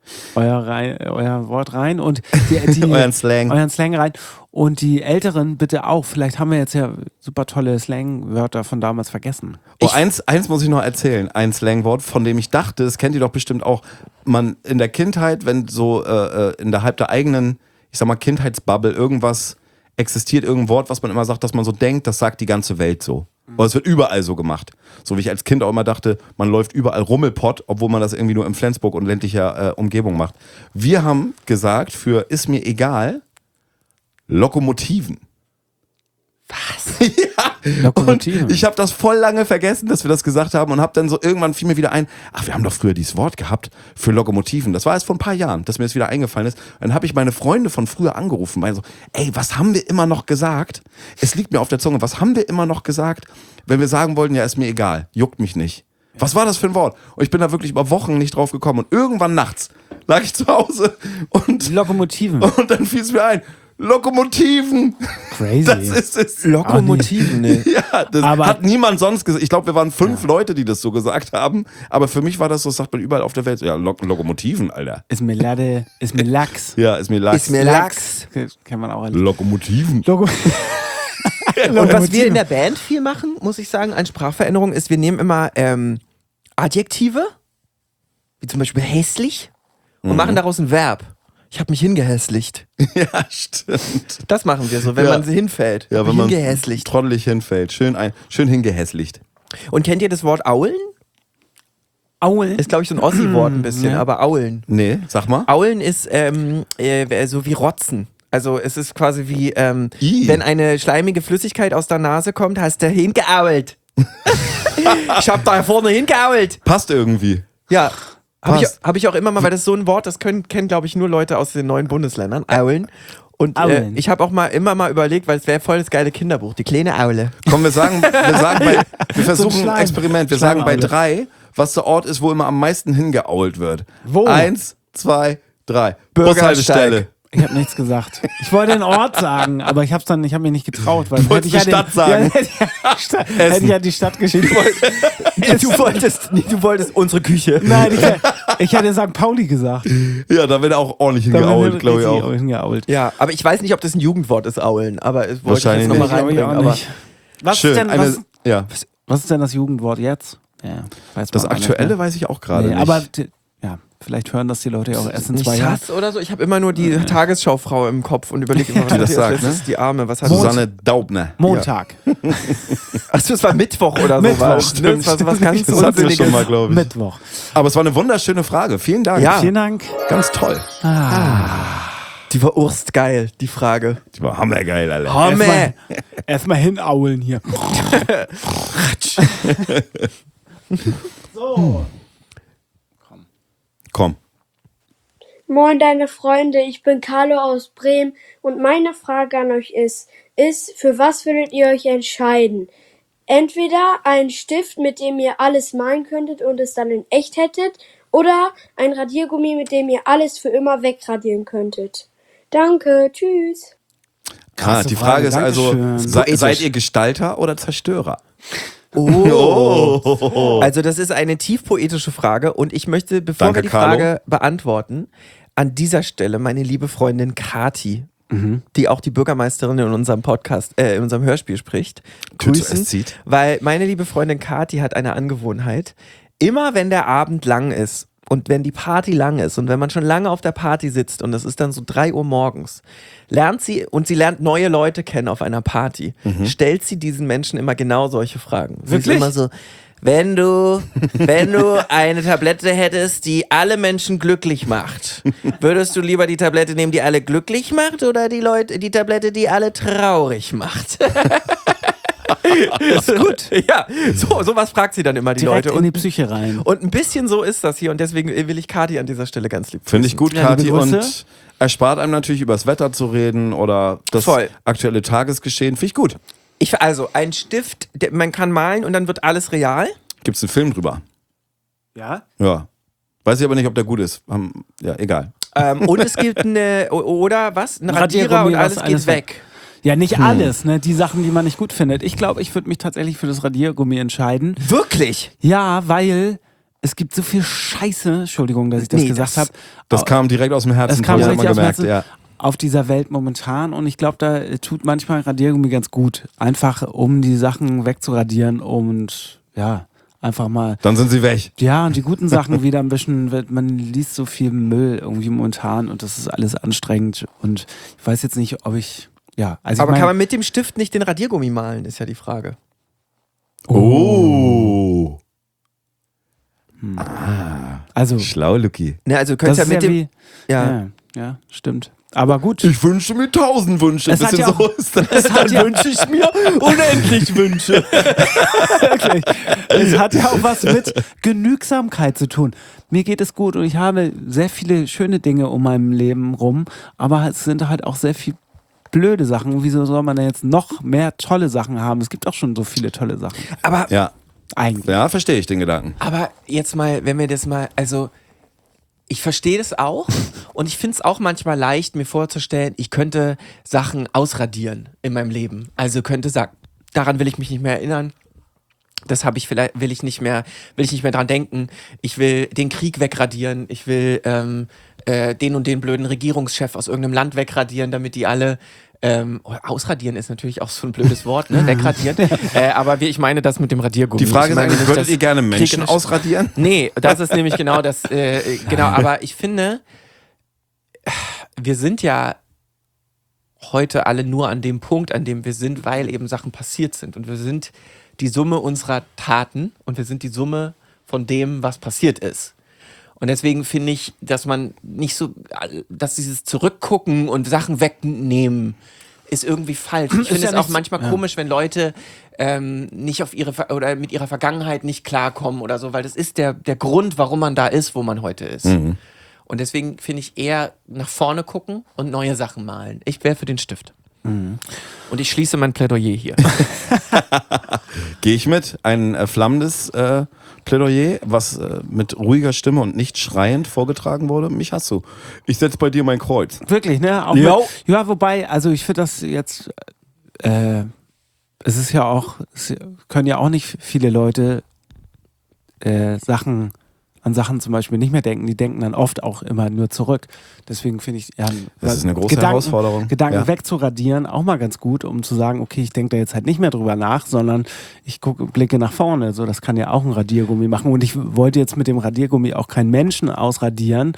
[SPEAKER 4] euer Wort rein und die
[SPEAKER 3] Euren Slang.
[SPEAKER 4] Euren Slang rein. Und die Älteren bitte auch. Vielleicht haben wir jetzt ja super tolle Slang-Wörter von damals vergessen.
[SPEAKER 3] Oh, eins muss ich noch erzählen. Ein Slangwort, von dem ich dachte, das kennt ihr doch bestimmt auch, man in der Kindheit, wenn so innerhalb der eigenen, ich sag mal, Kindheitsbubble irgendwas existiert, irgendein Wort, was man immer sagt, dass man so denkt, das sagt die ganze Welt so. Weil es wird überall so gemacht. So wie ich als Kind auch immer dachte, man läuft überall Rummelpott, obwohl man das irgendwie nur in Flensburg und ländlicher Umgebung macht. Wir haben gesagt, für ist mir egal, Lokomotiven.
[SPEAKER 2] Was?
[SPEAKER 3] Ja.
[SPEAKER 4] Lokomotiven.
[SPEAKER 3] Und ich habe das voll lange vergessen, dass wir das gesagt haben und habe dann so irgendwann fiel mir wieder ein, ach, wir haben doch früher dieses Wort gehabt für Lokomotiven. Das war erst vor ein paar Jahren, dass mir das wieder eingefallen ist. Und dann habe ich meine Freunde von früher angerufen, weil so, ey, was haben wir immer noch gesagt? Es liegt mir auf der Zunge, was haben wir immer noch gesagt, wenn wir sagen wollten, ja, ist mir egal, juckt mich nicht. Was war das für ein Wort? Und ich bin da wirklich über Wochen nicht drauf gekommen und irgendwann nachts lag ich zu Hause und
[SPEAKER 4] Lokomotiven.
[SPEAKER 3] und dann fiel es mir ein, Lokomotiven.
[SPEAKER 4] Crazy.
[SPEAKER 3] Das ist es.
[SPEAKER 2] Lokomotiven, ne?
[SPEAKER 3] Ja, das
[SPEAKER 4] Aber-
[SPEAKER 3] hat niemand sonst gesagt. Ich glaube, wir waren 5 Leute, die das so gesagt haben. Aber für mich war das so, das sagt man überall auf der Welt. Ja, Lokomotiven, Alter.
[SPEAKER 4] Ist mir Lade, ist mir Lachs.
[SPEAKER 3] Ja, ist mir Lachs.
[SPEAKER 2] Ist mir Lachs.
[SPEAKER 4] Kann man auch erleben.
[SPEAKER 3] Lokomotiven.
[SPEAKER 2] Und was wir in der Band viel machen, muss ich sagen, an Sprachveränderungen, ist, wir nehmen immer Adjektive, wie zum Beispiel hässlich, und machen daraus ein Verb. Ich habe mich hingehässlicht.
[SPEAKER 3] Ja, stimmt.
[SPEAKER 2] Das machen wir so, wenn
[SPEAKER 3] Ja.
[SPEAKER 2] man hinfällt.
[SPEAKER 3] Ja,
[SPEAKER 2] Hab
[SPEAKER 3] wenn
[SPEAKER 2] mich
[SPEAKER 3] man
[SPEAKER 2] hingehässlicht.
[SPEAKER 3] trottelig hinfällt. Schön hingehässlicht.
[SPEAKER 2] Und kennt ihr das Wort Aulen?
[SPEAKER 4] Aulen.
[SPEAKER 2] Ist, glaube ich, so ein Ossi-Wort ein bisschen, aber Aulen.
[SPEAKER 3] Nee, sag mal.
[SPEAKER 2] Aulen ist so wie Rotzen. Also es ist quasi wie,
[SPEAKER 3] I.
[SPEAKER 2] wenn eine schleimige Flüssigkeit aus der Nase kommt, hast du hingeault. Ich hab da vorne hingeault.
[SPEAKER 3] Passt irgendwie.
[SPEAKER 2] Ja.
[SPEAKER 3] Passt.
[SPEAKER 2] Hab ich auch immer mal, weil das ist so ein Wort, das kennen glaube ich, nur Leute aus den neuen Bundesländern. Aulen. Und
[SPEAKER 4] Aulen.
[SPEAKER 2] ich habe auch immer mal überlegt, weil es wäre voll das geile Kinderbuch, die kleine Aule.
[SPEAKER 3] Komm, wir versuchen ein Experiment. Wir sagen bei
[SPEAKER 4] Schleimaule.
[SPEAKER 3] 3, was der Ort ist, wo immer am meisten hingeault wird.
[SPEAKER 4] Wo?
[SPEAKER 3] 1, 2, 3.
[SPEAKER 2] Bürgersteig.
[SPEAKER 3] Bushaltestelle.
[SPEAKER 4] Ich habe nichts gesagt. Ich wollte den Ort sagen, aber ich habe mich nicht getraut, weil
[SPEAKER 3] Du wolltest die Stadt sagen.
[SPEAKER 4] Ja, hätte ich ja die Stadt geschrieben.
[SPEAKER 2] Du wolltest unsere Küche.
[SPEAKER 4] Nein, ich hätte St. Pauli gesagt.
[SPEAKER 3] Ja, da wird er auch ordentlich hingeault, glaube ich auch.
[SPEAKER 4] Hingeault.
[SPEAKER 2] Ja, aber ich weiß nicht, ob das ein Jugendwort ist, Aulen. Aber es wollte ich
[SPEAKER 3] Wahrscheinlich
[SPEAKER 2] jetzt nochmal
[SPEAKER 3] nicht.
[SPEAKER 2] reinbringen.
[SPEAKER 4] Glaub ich auch
[SPEAKER 2] Aber
[SPEAKER 4] nicht. Was
[SPEAKER 3] Schön.
[SPEAKER 4] ist denn, was ist denn das Jugendwort jetzt? Ja, weiß
[SPEAKER 3] Das
[SPEAKER 4] man auch nicht,
[SPEAKER 3] Aktuelle
[SPEAKER 4] ne?
[SPEAKER 3] weiß ich auch gerade
[SPEAKER 4] Nee,
[SPEAKER 3] nicht.
[SPEAKER 4] aber ja, vielleicht hören das die Leute ja auch erst in
[SPEAKER 2] nicht
[SPEAKER 4] 2 Jahren.
[SPEAKER 2] Sass oder so. Ich habe immer nur die Tagesschaufrau im Kopf und überlege immer, was
[SPEAKER 3] Die das
[SPEAKER 2] hat
[SPEAKER 3] sagt,
[SPEAKER 2] das
[SPEAKER 3] ne?
[SPEAKER 2] ist die Arme. Was hat
[SPEAKER 3] Susanne Daubner.
[SPEAKER 4] Montag.
[SPEAKER 2] Achso, es war Mittwoch oder so.
[SPEAKER 4] Mittwoch,
[SPEAKER 2] war es, ne? Das war so was ganz
[SPEAKER 3] Das hatten wir schon mal,
[SPEAKER 2] Unsinniges.
[SPEAKER 3] glaube ich.
[SPEAKER 4] Mittwoch.
[SPEAKER 3] Aber es war eine wunderschöne Frage. Vielen Dank.
[SPEAKER 2] Ja.
[SPEAKER 4] Vielen Dank.
[SPEAKER 3] Ganz toll.
[SPEAKER 2] Die war urstgeil, die Frage.
[SPEAKER 3] Die war hammergeil, Alter.
[SPEAKER 2] Homme!
[SPEAKER 4] Erstmal hinaulen hier. So.
[SPEAKER 3] Komm.
[SPEAKER 8] Moin deine Freunde, ich bin Carlo aus Bremen und meine Frage an euch ist, für was würdet ihr euch entscheiden? Entweder ein Stift, mit dem ihr alles malen könntet und es dann in echt hättet, oder ein Radiergummi, mit dem ihr alles für immer wegradieren könntet. Danke, tschüss.
[SPEAKER 4] Krasse
[SPEAKER 3] Die Frage ist also,
[SPEAKER 4] Dankeschön.
[SPEAKER 3] seid ihr Gestalter oder Zerstörer?
[SPEAKER 2] Also das ist eine tief poetische Frage und ich möchte, bevor
[SPEAKER 3] Danke,
[SPEAKER 2] wir die
[SPEAKER 3] Carlo.
[SPEAKER 2] Frage beantworten, an dieser Stelle meine liebe Freundin Kati, die auch die Bürgermeisterin in unserem Podcast, in unserem Hörspiel spricht,
[SPEAKER 3] Tüte
[SPEAKER 2] grüßen,
[SPEAKER 3] es zieht.
[SPEAKER 2] weil meine liebe Freundin Kati hat eine Angewohnheit, immer wenn der Abend lang ist und wenn die Party lang ist und wenn man schon lange auf der Party sitzt und es ist dann so 3 Uhr morgens, lernt sie neue Leute kennen auf einer Party, stellt sie diesen Menschen immer genau solche Fragen. Sie ist
[SPEAKER 4] Wirklich?
[SPEAKER 2] immer so, wenn du eine Tablette hättest, die alle Menschen glücklich macht, würdest du lieber die Tablette nehmen, die alle glücklich macht oder die Tablette, die alle traurig macht? Ist gut. Ja, sowas fragt sie dann immer die
[SPEAKER 4] Direkt
[SPEAKER 2] Leute.
[SPEAKER 4] in die Psyche rein.
[SPEAKER 2] Und ein bisschen so ist das hier und deswegen will ich Kati an dieser Stelle ganz lieb
[SPEAKER 3] Finde ich gut,
[SPEAKER 4] Ja,
[SPEAKER 3] Kathi.
[SPEAKER 4] liebe Grüße.
[SPEAKER 3] Und erspart einem natürlich über das Wetter zu reden oder das
[SPEAKER 2] Voll.
[SPEAKER 3] aktuelle Tagesgeschehen. Finde ich gut.
[SPEAKER 2] Also ein Stift, man kann malen und dann wird alles real.
[SPEAKER 3] Gibt es einen Film drüber?
[SPEAKER 4] Ja?
[SPEAKER 3] Ja. Weiß ich aber nicht, ob der gut ist. Ja, egal.
[SPEAKER 2] Und es gibt ein Radierer
[SPEAKER 4] Radiergummi,
[SPEAKER 2] und
[SPEAKER 4] was
[SPEAKER 2] alles
[SPEAKER 4] alles
[SPEAKER 2] geht weg.
[SPEAKER 4] Ja, nicht alles, ne? Die Sachen, die man nicht gut findet. Ich glaube, ich würde mich tatsächlich für das Radiergummi entscheiden.
[SPEAKER 2] Wirklich?
[SPEAKER 4] Ja, weil es gibt so viel Scheiße, Entschuldigung, dass ich das gesagt habe.
[SPEAKER 3] Das kam direkt aus dem Herzen.
[SPEAKER 4] Es kam
[SPEAKER 3] das hat
[SPEAKER 4] direkt
[SPEAKER 3] man
[SPEAKER 4] aus dem
[SPEAKER 3] gemerkt,
[SPEAKER 4] Herzen auf dieser Welt momentan und ich glaube, da tut manchmal Radiergummi ganz gut. Einfach, um die Sachen wegzuradieren und ja, einfach mal.
[SPEAKER 3] Dann sind sie weg.
[SPEAKER 4] Ja, und die guten Sachen wieder ein bisschen, man liest so viel Müll irgendwie momentan und das ist alles anstrengend und ich weiß jetzt nicht, ob ich, also
[SPEAKER 2] Aber kann man mit dem Stift nicht den Radiergummi malen, ist ja die Frage.
[SPEAKER 3] Oh.
[SPEAKER 4] Also,
[SPEAKER 3] Schlau, Luki.
[SPEAKER 2] Ne, also könntest ja mit dem...
[SPEAKER 4] Ja, stimmt. Aber gut.
[SPEAKER 3] Ich wünsche mir 1000 Wünsche.
[SPEAKER 4] Es hat ja auch-
[SPEAKER 3] ist das.
[SPEAKER 4] Dann
[SPEAKER 3] wünsche ich mir unendlich Wünsche.
[SPEAKER 4] Wirklich. Es hat ja auch was mit Genügsamkeit zu tun. Mir geht es gut und ich habe sehr viele schöne Dinge um mein Leben rum, aber es sind halt auch sehr viele blöde Sachen. Wieso soll man denn jetzt noch mehr tolle Sachen haben? Es gibt auch schon so viele tolle Sachen.
[SPEAKER 2] Aber,
[SPEAKER 3] Ja,
[SPEAKER 4] Eigentlich.
[SPEAKER 3] ja, verstehe ich den Gedanken.
[SPEAKER 2] aber jetzt mal, wenn wir das mal, also ich verstehe das auch und ich finde es auch manchmal leicht, mir vorzustellen, ich könnte Sachen ausradieren in meinem Leben. Also könnte sagen, daran will ich mich nicht mehr erinnern. Das habe ich vielleicht, will ich nicht mehr dran denken. Ich will den Krieg wegradieren. Ich will den und den blöden Regierungschef aus irgendeinem Land wegradieren, damit die alle ausradieren ist natürlich auch so ein blödes Wort, ne? Wegradieren. Aber ich meine das mit dem Radiergummi.
[SPEAKER 3] Die Frage
[SPEAKER 2] Ich
[SPEAKER 3] ist
[SPEAKER 2] meine
[SPEAKER 3] eigentlich,
[SPEAKER 2] nicht,
[SPEAKER 3] würdet
[SPEAKER 2] dass
[SPEAKER 3] ihr gerne
[SPEAKER 2] Krieg
[SPEAKER 3] Menschen
[SPEAKER 2] in-
[SPEAKER 3] ausradieren?
[SPEAKER 2] Nee, das ist nämlich genau das. Genau, aber ich finde, wir sind ja heute alle nur an dem Punkt, an dem wir sind, weil eben Sachen passiert sind. Und wir sind die Summe unserer Taten und wir sind die Summe von dem, was passiert ist. Und deswegen finde ich, dass man nicht so, dass dieses Zurückgucken und Sachen wegnehmen ist irgendwie falsch. Ich finde
[SPEAKER 4] ja
[SPEAKER 2] es auch
[SPEAKER 4] nicht-
[SPEAKER 2] manchmal komisch, wenn Leute nicht auf oder mit ihrer Vergangenheit nicht klarkommen oder so, weil das ist der Grund, warum man da ist, wo man heute ist. Und deswegen finde ich eher nach vorne gucken und neue Sachen malen. Ich wäre für den Stift. Und ich schließe mein Plädoyer hier.
[SPEAKER 3] Gehe ich mit. Ein flammendes Plädoyer, was mit ruhiger Stimme und nicht schreiend vorgetragen wurde. Mich hast du. Ich setze bei dir mein Kreuz.
[SPEAKER 4] Wirklich, ne? Auch
[SPEAKER 3] Ja.
[SPEAKER 4] ja, wobei, also ich finde das jetzt, es ist ja auch, es können ja auch nicht viele Leute an Sachen zum Beispiel nicht mehr denken. Die denken dann oft auch immer nur zurück. Deswegen finde ich,
[SPEAKER 3] Das ist eine große Herausforderung.
[SPEAKER 4] Gedanken
[SPEAKER 3] Ja.
[SPEAKER 4] wegzuradieren, auch mal ganz gut, um zu sagen, okay, ich denke da jetzt halt nicht mehr drüber nach, sondern ich blicke nach vorne. So, das kann ja auch ein Radiergummi machen. Und ich wollte jetzt mit dem Radiergummi auch keinen Menschen ausradieren.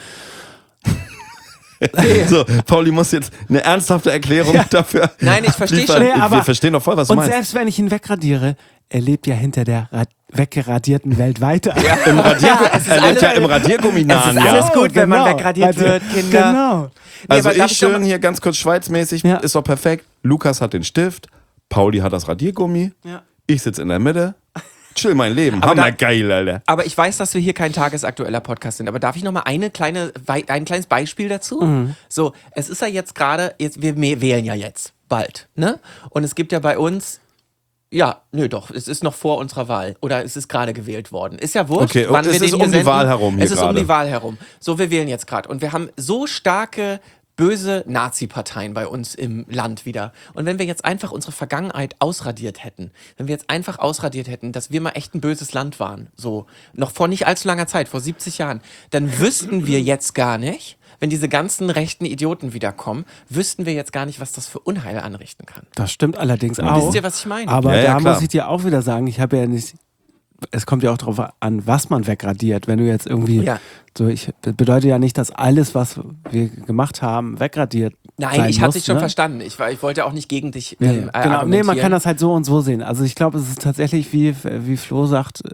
[SPEAKER 3] So, Pauli muss jetzt eine ernsthafte Erklärung dafür.
[SPEAKER 2] Nein, ich verstehe
[SPEAKER 3] liefern.
[SPEAKER 2] schon.
[SPEAKER 4] Nee, aber-
[SPEAKER 3] Wir verstehen doch voll, was du
[SPEAKER 4] Und
[SPEAKER 3] meinst.
[SPEAKER 4] selbst wenn ich ihn wegradiere, er lebt ja hinter der weggeradierten Welt weiter.
[SPEAKER 3] Im er lebt ja im Radiergummi-nahen
[SPEAKER 2] Es ist alles
[SPEAKER 3] Jahr.
[SPEAKER 2] gut, wenn man wegradiert wird, Kinder.
[SPEAKER 4] Genau.
[SPEAKER 3] Also
[SPEAKER 2] aber darf
[SPEAKER 3] ich
[SPEAKER 2] ich doch
[SPEAKER 3] schön
[SPEAKER 2] mal-
[SPEAKER 3] hier ganz kurz schweizmäßig,
[SPEAKER 4] Ja.
[SPEAKER 3] ist doch perfekt. Lukas hat den Stift, Pauli hat das Radiergummi,
[SPEAKER 4] Ja.
[SPEAKER 3] ich sitze in der Mitte, chill mein Leben.
[SPEAKER 2] Aber
[SPEAKER 3] Hammer
[SPEAKER 2] da-
[SPEAKER 3] geil, Alter.
[SPEAKER 2] Aber ich weiß, dass wir hier kein tagesaktueller Podcast sind. Aber darf ich noch mal ein kleines Beispiel dazu? So, es ist ja jetzt gerade, wir wählen ja jetzt bald, ne? Und es gibt ja bei uns, es ist noch vor unserer Wahl. Oder es ist gerade gewählt worden. Ist ja wurscht.
[SPEAKER 3] Okay,
[SPEAKER 2] wann
[SPEAKER 3] es
[SPEAKER 2] wir
[SPEAKER 3] ist
[SPEAKER 2] den hier
[SPEAKER 3] um die
[SPEAKER 2] senden.
[SPEAKER 3] Wahl herum hier
[SPEAKER 2] Es ist um
[SPEAKER 3] gerade.
[SPEAKER 2] die Wahl herum. So, wir wählen jetzt gerade. Und wir haben so starke böse Nazi-Parteien bei uns im Land wieder. Und wenn wir jetzt einfach unsere Vergangenheit ausradiert hätten, dass wir mal echt ein böses Land waren, so, noch vor nicht allzu langer Zeit, vor 70 Jahren, dann wüssten wir jetzt gar nicht, wenn diese ganzen rechten Idioten wiederkommen, wüssten wir jetzt gar nicht, was das für Unheil anrichten kann.
[SPEAKER 4] Das stimmt allerdings auch.
[SPEAKER 2] Wisst ihr, was ich meine?
[SPEAKER 4] Aber
[SPEAKER 3] Ja, ja,
[SPEAKER 4] da
[SPEAKER 3] klar.
[SPEAKER 4] muss ich dir auch wieder sagen, ich habe ja nicht, es kommt ja auch darauf an, was man wegradiert. Wenn du jetzt irgendwie,
[SPEAKER 2] Ja.
[SPEAKER 4] bedeutet ja nicht, dass alles, was wir gemacht haben, wegradiert
[SPEAKER 2] Nein,
[SPEAKER 4] sein
[SPEAKER 2] ich hatte
[SPEAKER 4] muss,
[SPEAKER 2] dich schon
[SPEAKER 4] ne?
[SPEAKER 2] verstanden. Ich wollte auch nicht gegen dich
[SPEAKER 4] Genau, nee, man
[SPEAKER 2] argumentieren.
[SPEAKER 4] kann das halt so und so sehen. Also ich glaube, es ist tatsächlich, wie Flo sagt,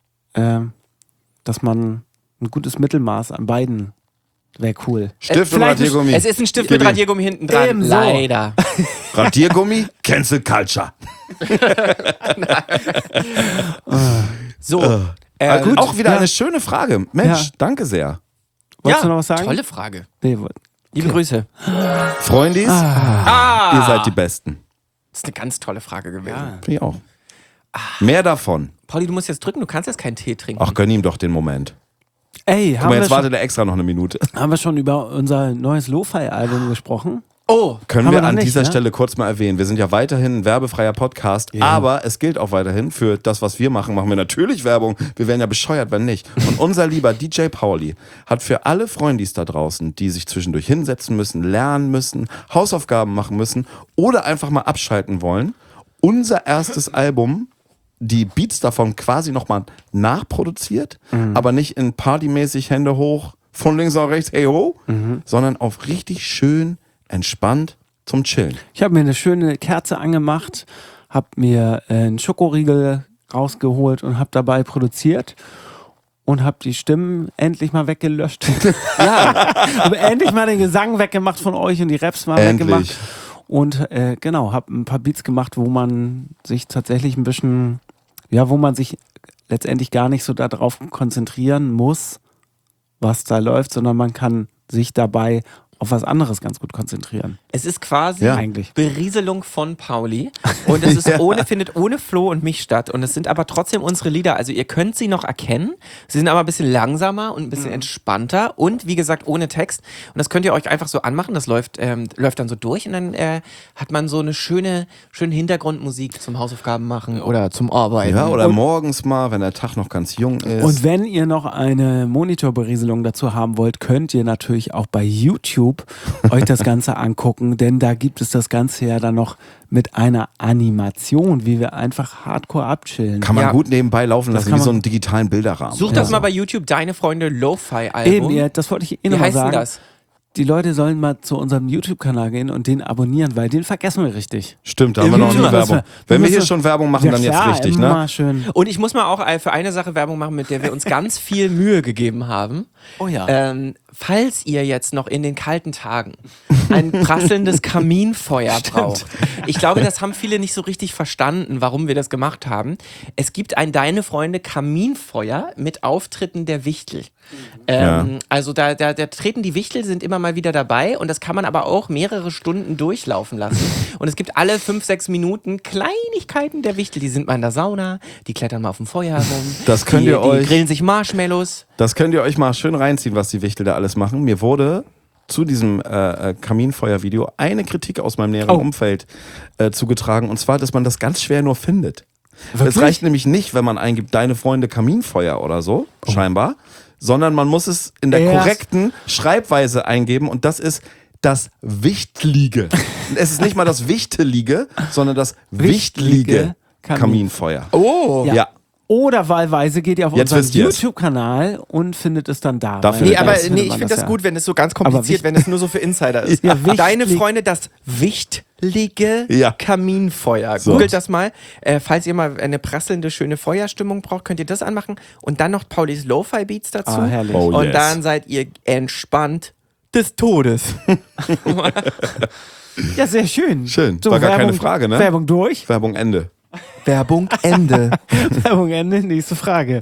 [SPEAKER 4] dass man ein gutes Mittelmaß an beiden wäre cool.
[SPEAKER 3] Stift und
[SPEAKER 2] Vielleicht
[SPEAKER 3] Radiergummi.
[SPEAKER 2] Es ist ein Stift
[SPEAKER 3] Gib
[SPEAKER 2] mit
[SPEAKER 3] ihm.
[SPEAKER 2] Radiergummi hinten dran.
[SPEAKER 4] Ebenso.
[SPEAKER 2] Leider.
[SPEAKER 3] Radiergummi, Cancel Culture.
[SPEAKER 2] So.
[SPEAKER 3] Auch wieder
[SPEAKER 4] Ja.
[SPEAKER 3] eine schöne Frage. Mensch,
[SPEAKER 4] Ja.
[SPEAKER 3] danke sehr.
[SPEAKER 4] Wolltest du noch was sagen?
[SPEAKER 2] Tolle Frage.
[SPEAKER 4] Nee,
[SPEAKER 2] Liebe Grüße.
[SPEAKER 3] Freundis, ihr seid die Besten.
[SPEAKER 2] Das ist eine ganz tolle Frage gewesen.
[SPEAKER 3] Finde ich auch. Mehr davon.
[SPEAKER 2] Pauli, du musst jetzt drücken, du kannst jetzt keinen Tee trinken.
[SPEAKER 3] Ach, gönn ihm doch den Moment.
[SPEAKER 4] Ey,
[SPEAKER 3] Guck
[SPEAKER 4] haben
[SPEAKER 3] mal,
[SPEAKER 4] wir,
[SPEAKER 3] jetzt
[SPEAKER 4] schon,
[SPEAKER 3] wartet er extra noch eine Minute.
[SPEAKER 4] haben wir schon über unser neues Lo-Fi-Album gesprochen?
[SPEAKER 2] Oh,
[SPEAKER 3] Können
[SPEAKER 4] haben
[SPEAKER 3] wir
[SPEAKER 4] wir noch
[SPEAKER 3] an
[SPEAKER 4] nicht,
[SPEAKER 3] dieser
[SPEAKER 4] ne?
[SPEAKER 3] Stelle kurz mal erwähnen. Wir sind ja weiterhin ein werbefreier Podcast, aber es gilt auch weiterhin für das, was wir machen wir natürlich Werbung. Wir wären ja bescheuert, wenn nicht. Und unser lieber DJ Pauli hat für alle Freundis da draußen, die sich zwischendurch hinsetzen müssen, lernen müssen, Hausaufgaben machen müssen oder einfach mal abschalten wollen, unser erstes Album, die Beats davon quasi nochmal nachproduziert, aber nicht in partymäßig Hände hoch, von links nach rechts, hey ho, sondern auf richtig schön entspannt zum Chillen.
[SPEAKER 4] Ich habe mir eine schöne Kerze angemacht, habe mir einen Schokoriegel rausgeholt und habe dabei produziert und habe die Stimmen endlich mal weggelöscht. Ja, habe endlich mal den Gesang weggemacht von euch und die Raps mal weggemacht. Und genau, habe ein paar Beats gemacht, wo man sich tatsächlich ein bisschen, ja, wo man sich letztendlich gar nicht so darauf konzentrieren muss, was da läuft, sondern man kann sich dabei auf was anderes ganz gut konzentrieren.
[SPEAKER 2] Es ist quasi
[SPEAKER 4] eigentlich
[SPEAKER 2] Berieselung von Pauli und es ist findet ohne Flo und mich statt und es sind aber trotzdem unsere Lieder, also ihr könnt sie noch erkennen, sie sind aber ein bisschen langsamer und ein bisschen entspannter und wie gesagt ohne Text und das könnt ihr euch einfach so anmachen, das läuft dann so durch und dann hat man so eine schöne Hintergrundmusik zum Hausaufgaben machen oder zum Arbeiten.
[SPEAKER 3] Ja, oder morgens mal, wenn der Tag noch ganz jung ist.
[SPEAKER 4] Und wenn ihr noch eine Monitorberieselung dazu haben wollt, könnt ihr natürlich auch bei YouTube euch das Ganze angucken, denn da gibt es das Ganze ja dann noch mit einer Animation, wie wir einfach hardcore abchillen.
[SPEAKER 3] Kann man gut nebenbei laufen lassen,
[SPEAKER 4] kann
[SPEAKER 3] wie so
[SPEAKER 4] man-
[SPEAKER 3] einen digitalen Bilderrahmen.
[SPEAKER 2] Such das mal bei YouTube, Deine Freunde Lo-Fi-Album.
[SPEAKER 4] Eben, ja, das wollte ich
[SPEAKER 2] Wie
[SPEAKER 4] noch mal
[SPEAKER 2] heißt denn
[SPEAKER 4] sagen.
[SPEAKER 2] das?
[SPEAKER 4] Die Leute sollen mal zu unserem YouTube-Kanal gehen und den abonnieren, weil den vergessen wir richtig.
[SPEAKER 3] Stimmt, da haben wir noch nie
[SPEAKER 4] müssen wir-
[SPEAKER 3] Werbung. Wenn wir hier schon Werbung machen,
[SPEAKER 4] Ja,
[SPEAKER 3] dann jetzt
[SPEAKER 4] klar,
[SPEAKER 3] richtig,
[SPEAKER 4] immer
[SPEAKER 3] ne?
[SPEAKER 4] schön.
[SPEAKER 2] Und ich muss mal auch für eine Sache Werbung machen, mit der wir uns ganz viel Mühe gegeben haben.
[SPEAKER 4] Oh ja.
[SPEAKER 2] Falls ihr jetzt noch in den kalten Tagen ein prasselndes Kaminfeuer braucht. Ich glaube, das haben viele nicht so richtig verstanden, warum wir das gemacht haben. Es gibt ein Deine Freunde Kaminfeuer mit Auftritten der Wichtel. Also da treten die Wichtel, sind immer mal wieder dabei und das kann man aber auch mehrere Stunden durchlaufen lassen. Und es gibt alle 5-6 Minuten Kleinigkeiten der Wichtel. Die sind mal in der Sauna, die klettern mal auf dem Feuer rum.
[SPEAKER 3] Das könnt
[SPEAKER 2] die
[SPEAKER 3] ihr euch-
[SPEAKER 2] grillen sich Marshmallows.
[SPEAKER 3] Das könnt ihr euch mal schön reinziehen, was die Wichtel da alles machen. Mir wurde zu diesem Kaminfeuer-Video eine Kritik aus meinem näheren Umfeld zugetragen. Und zwar, dass man das ganz schwer nur findet. Es reicht nämlich nicht, wenn man eingibt, Deine Freunde Kaminfeuer oder so, scheinbar, sondern man muss es in der korrekten Schreibweise eingeben und das ist das Wichtlige. Es ist nicht mal das Wichtelige, sondern das Wichtlige Kaminfeuer.
[SPEAKER 2] Oh!
[SPEAKER 3] Ja.
[SPEAKER 4] Oder wahlweise geht ihr auf
[SPEAKER 3] Jetzt
[SPEAKER 4] unseren
[SPEAKER 3] wisst ihr's.
[SPEAKER 4] YouTube-Kanal und findet es dann da.
[SPEAKER 3] Dafür-
[SPEAKER 4] weil
[SPEAKER 2] Nee,
[SPEAKER 3] Ja,
[SPEAKER 2] aber
[SPEAKER 4] das findet
[SPEAKER 2] ich
[SPEAKER 4] man
[SPEAKER 2] finde das
[SPEAKER 4] ja.
[SPEAKER 2] gut, wenn es so ganz kompliziert, wenn es nur so für Insider ist.
[SPEAKER 4] Ja,
[SPEAKER 2] Deine
[SPEAKER 4] wichtlig-
[SPEAKER 2] Freunde, das wichtlige
[SPEAKER 3] Ja.
[SPEAKER 2] Kaminfeuer.
[SPEAKER 3] So.
[SPEAKER 2] Googelt das mal. Falls ihr mal eine prasselnde, schöne Feuerstimmung braucht, könnt ihr das anmachen. Und dann noch Paulis Lo-Fi-Beats dazu.
[SPEAKER 4] Ah, herrlich.
[SPEAKER 3] Oh,
[SPEAKER 2] Und
[SPEAKER 3] yes.
[SPEAKER 2] dann seid ihr entspannt des Todes.
[SPEAKER 4] Ja, sehr schön.
[SPEAKER 3] Schön. War gar keine Frage, ne?
[SPEAKER 4] Werbung durch.
[SPEAKER 3] Werbung Ende.
[SPEAKER 2] Werbung Ende.
[SPEAKER 4] Werbung Ende. Nächste Frage.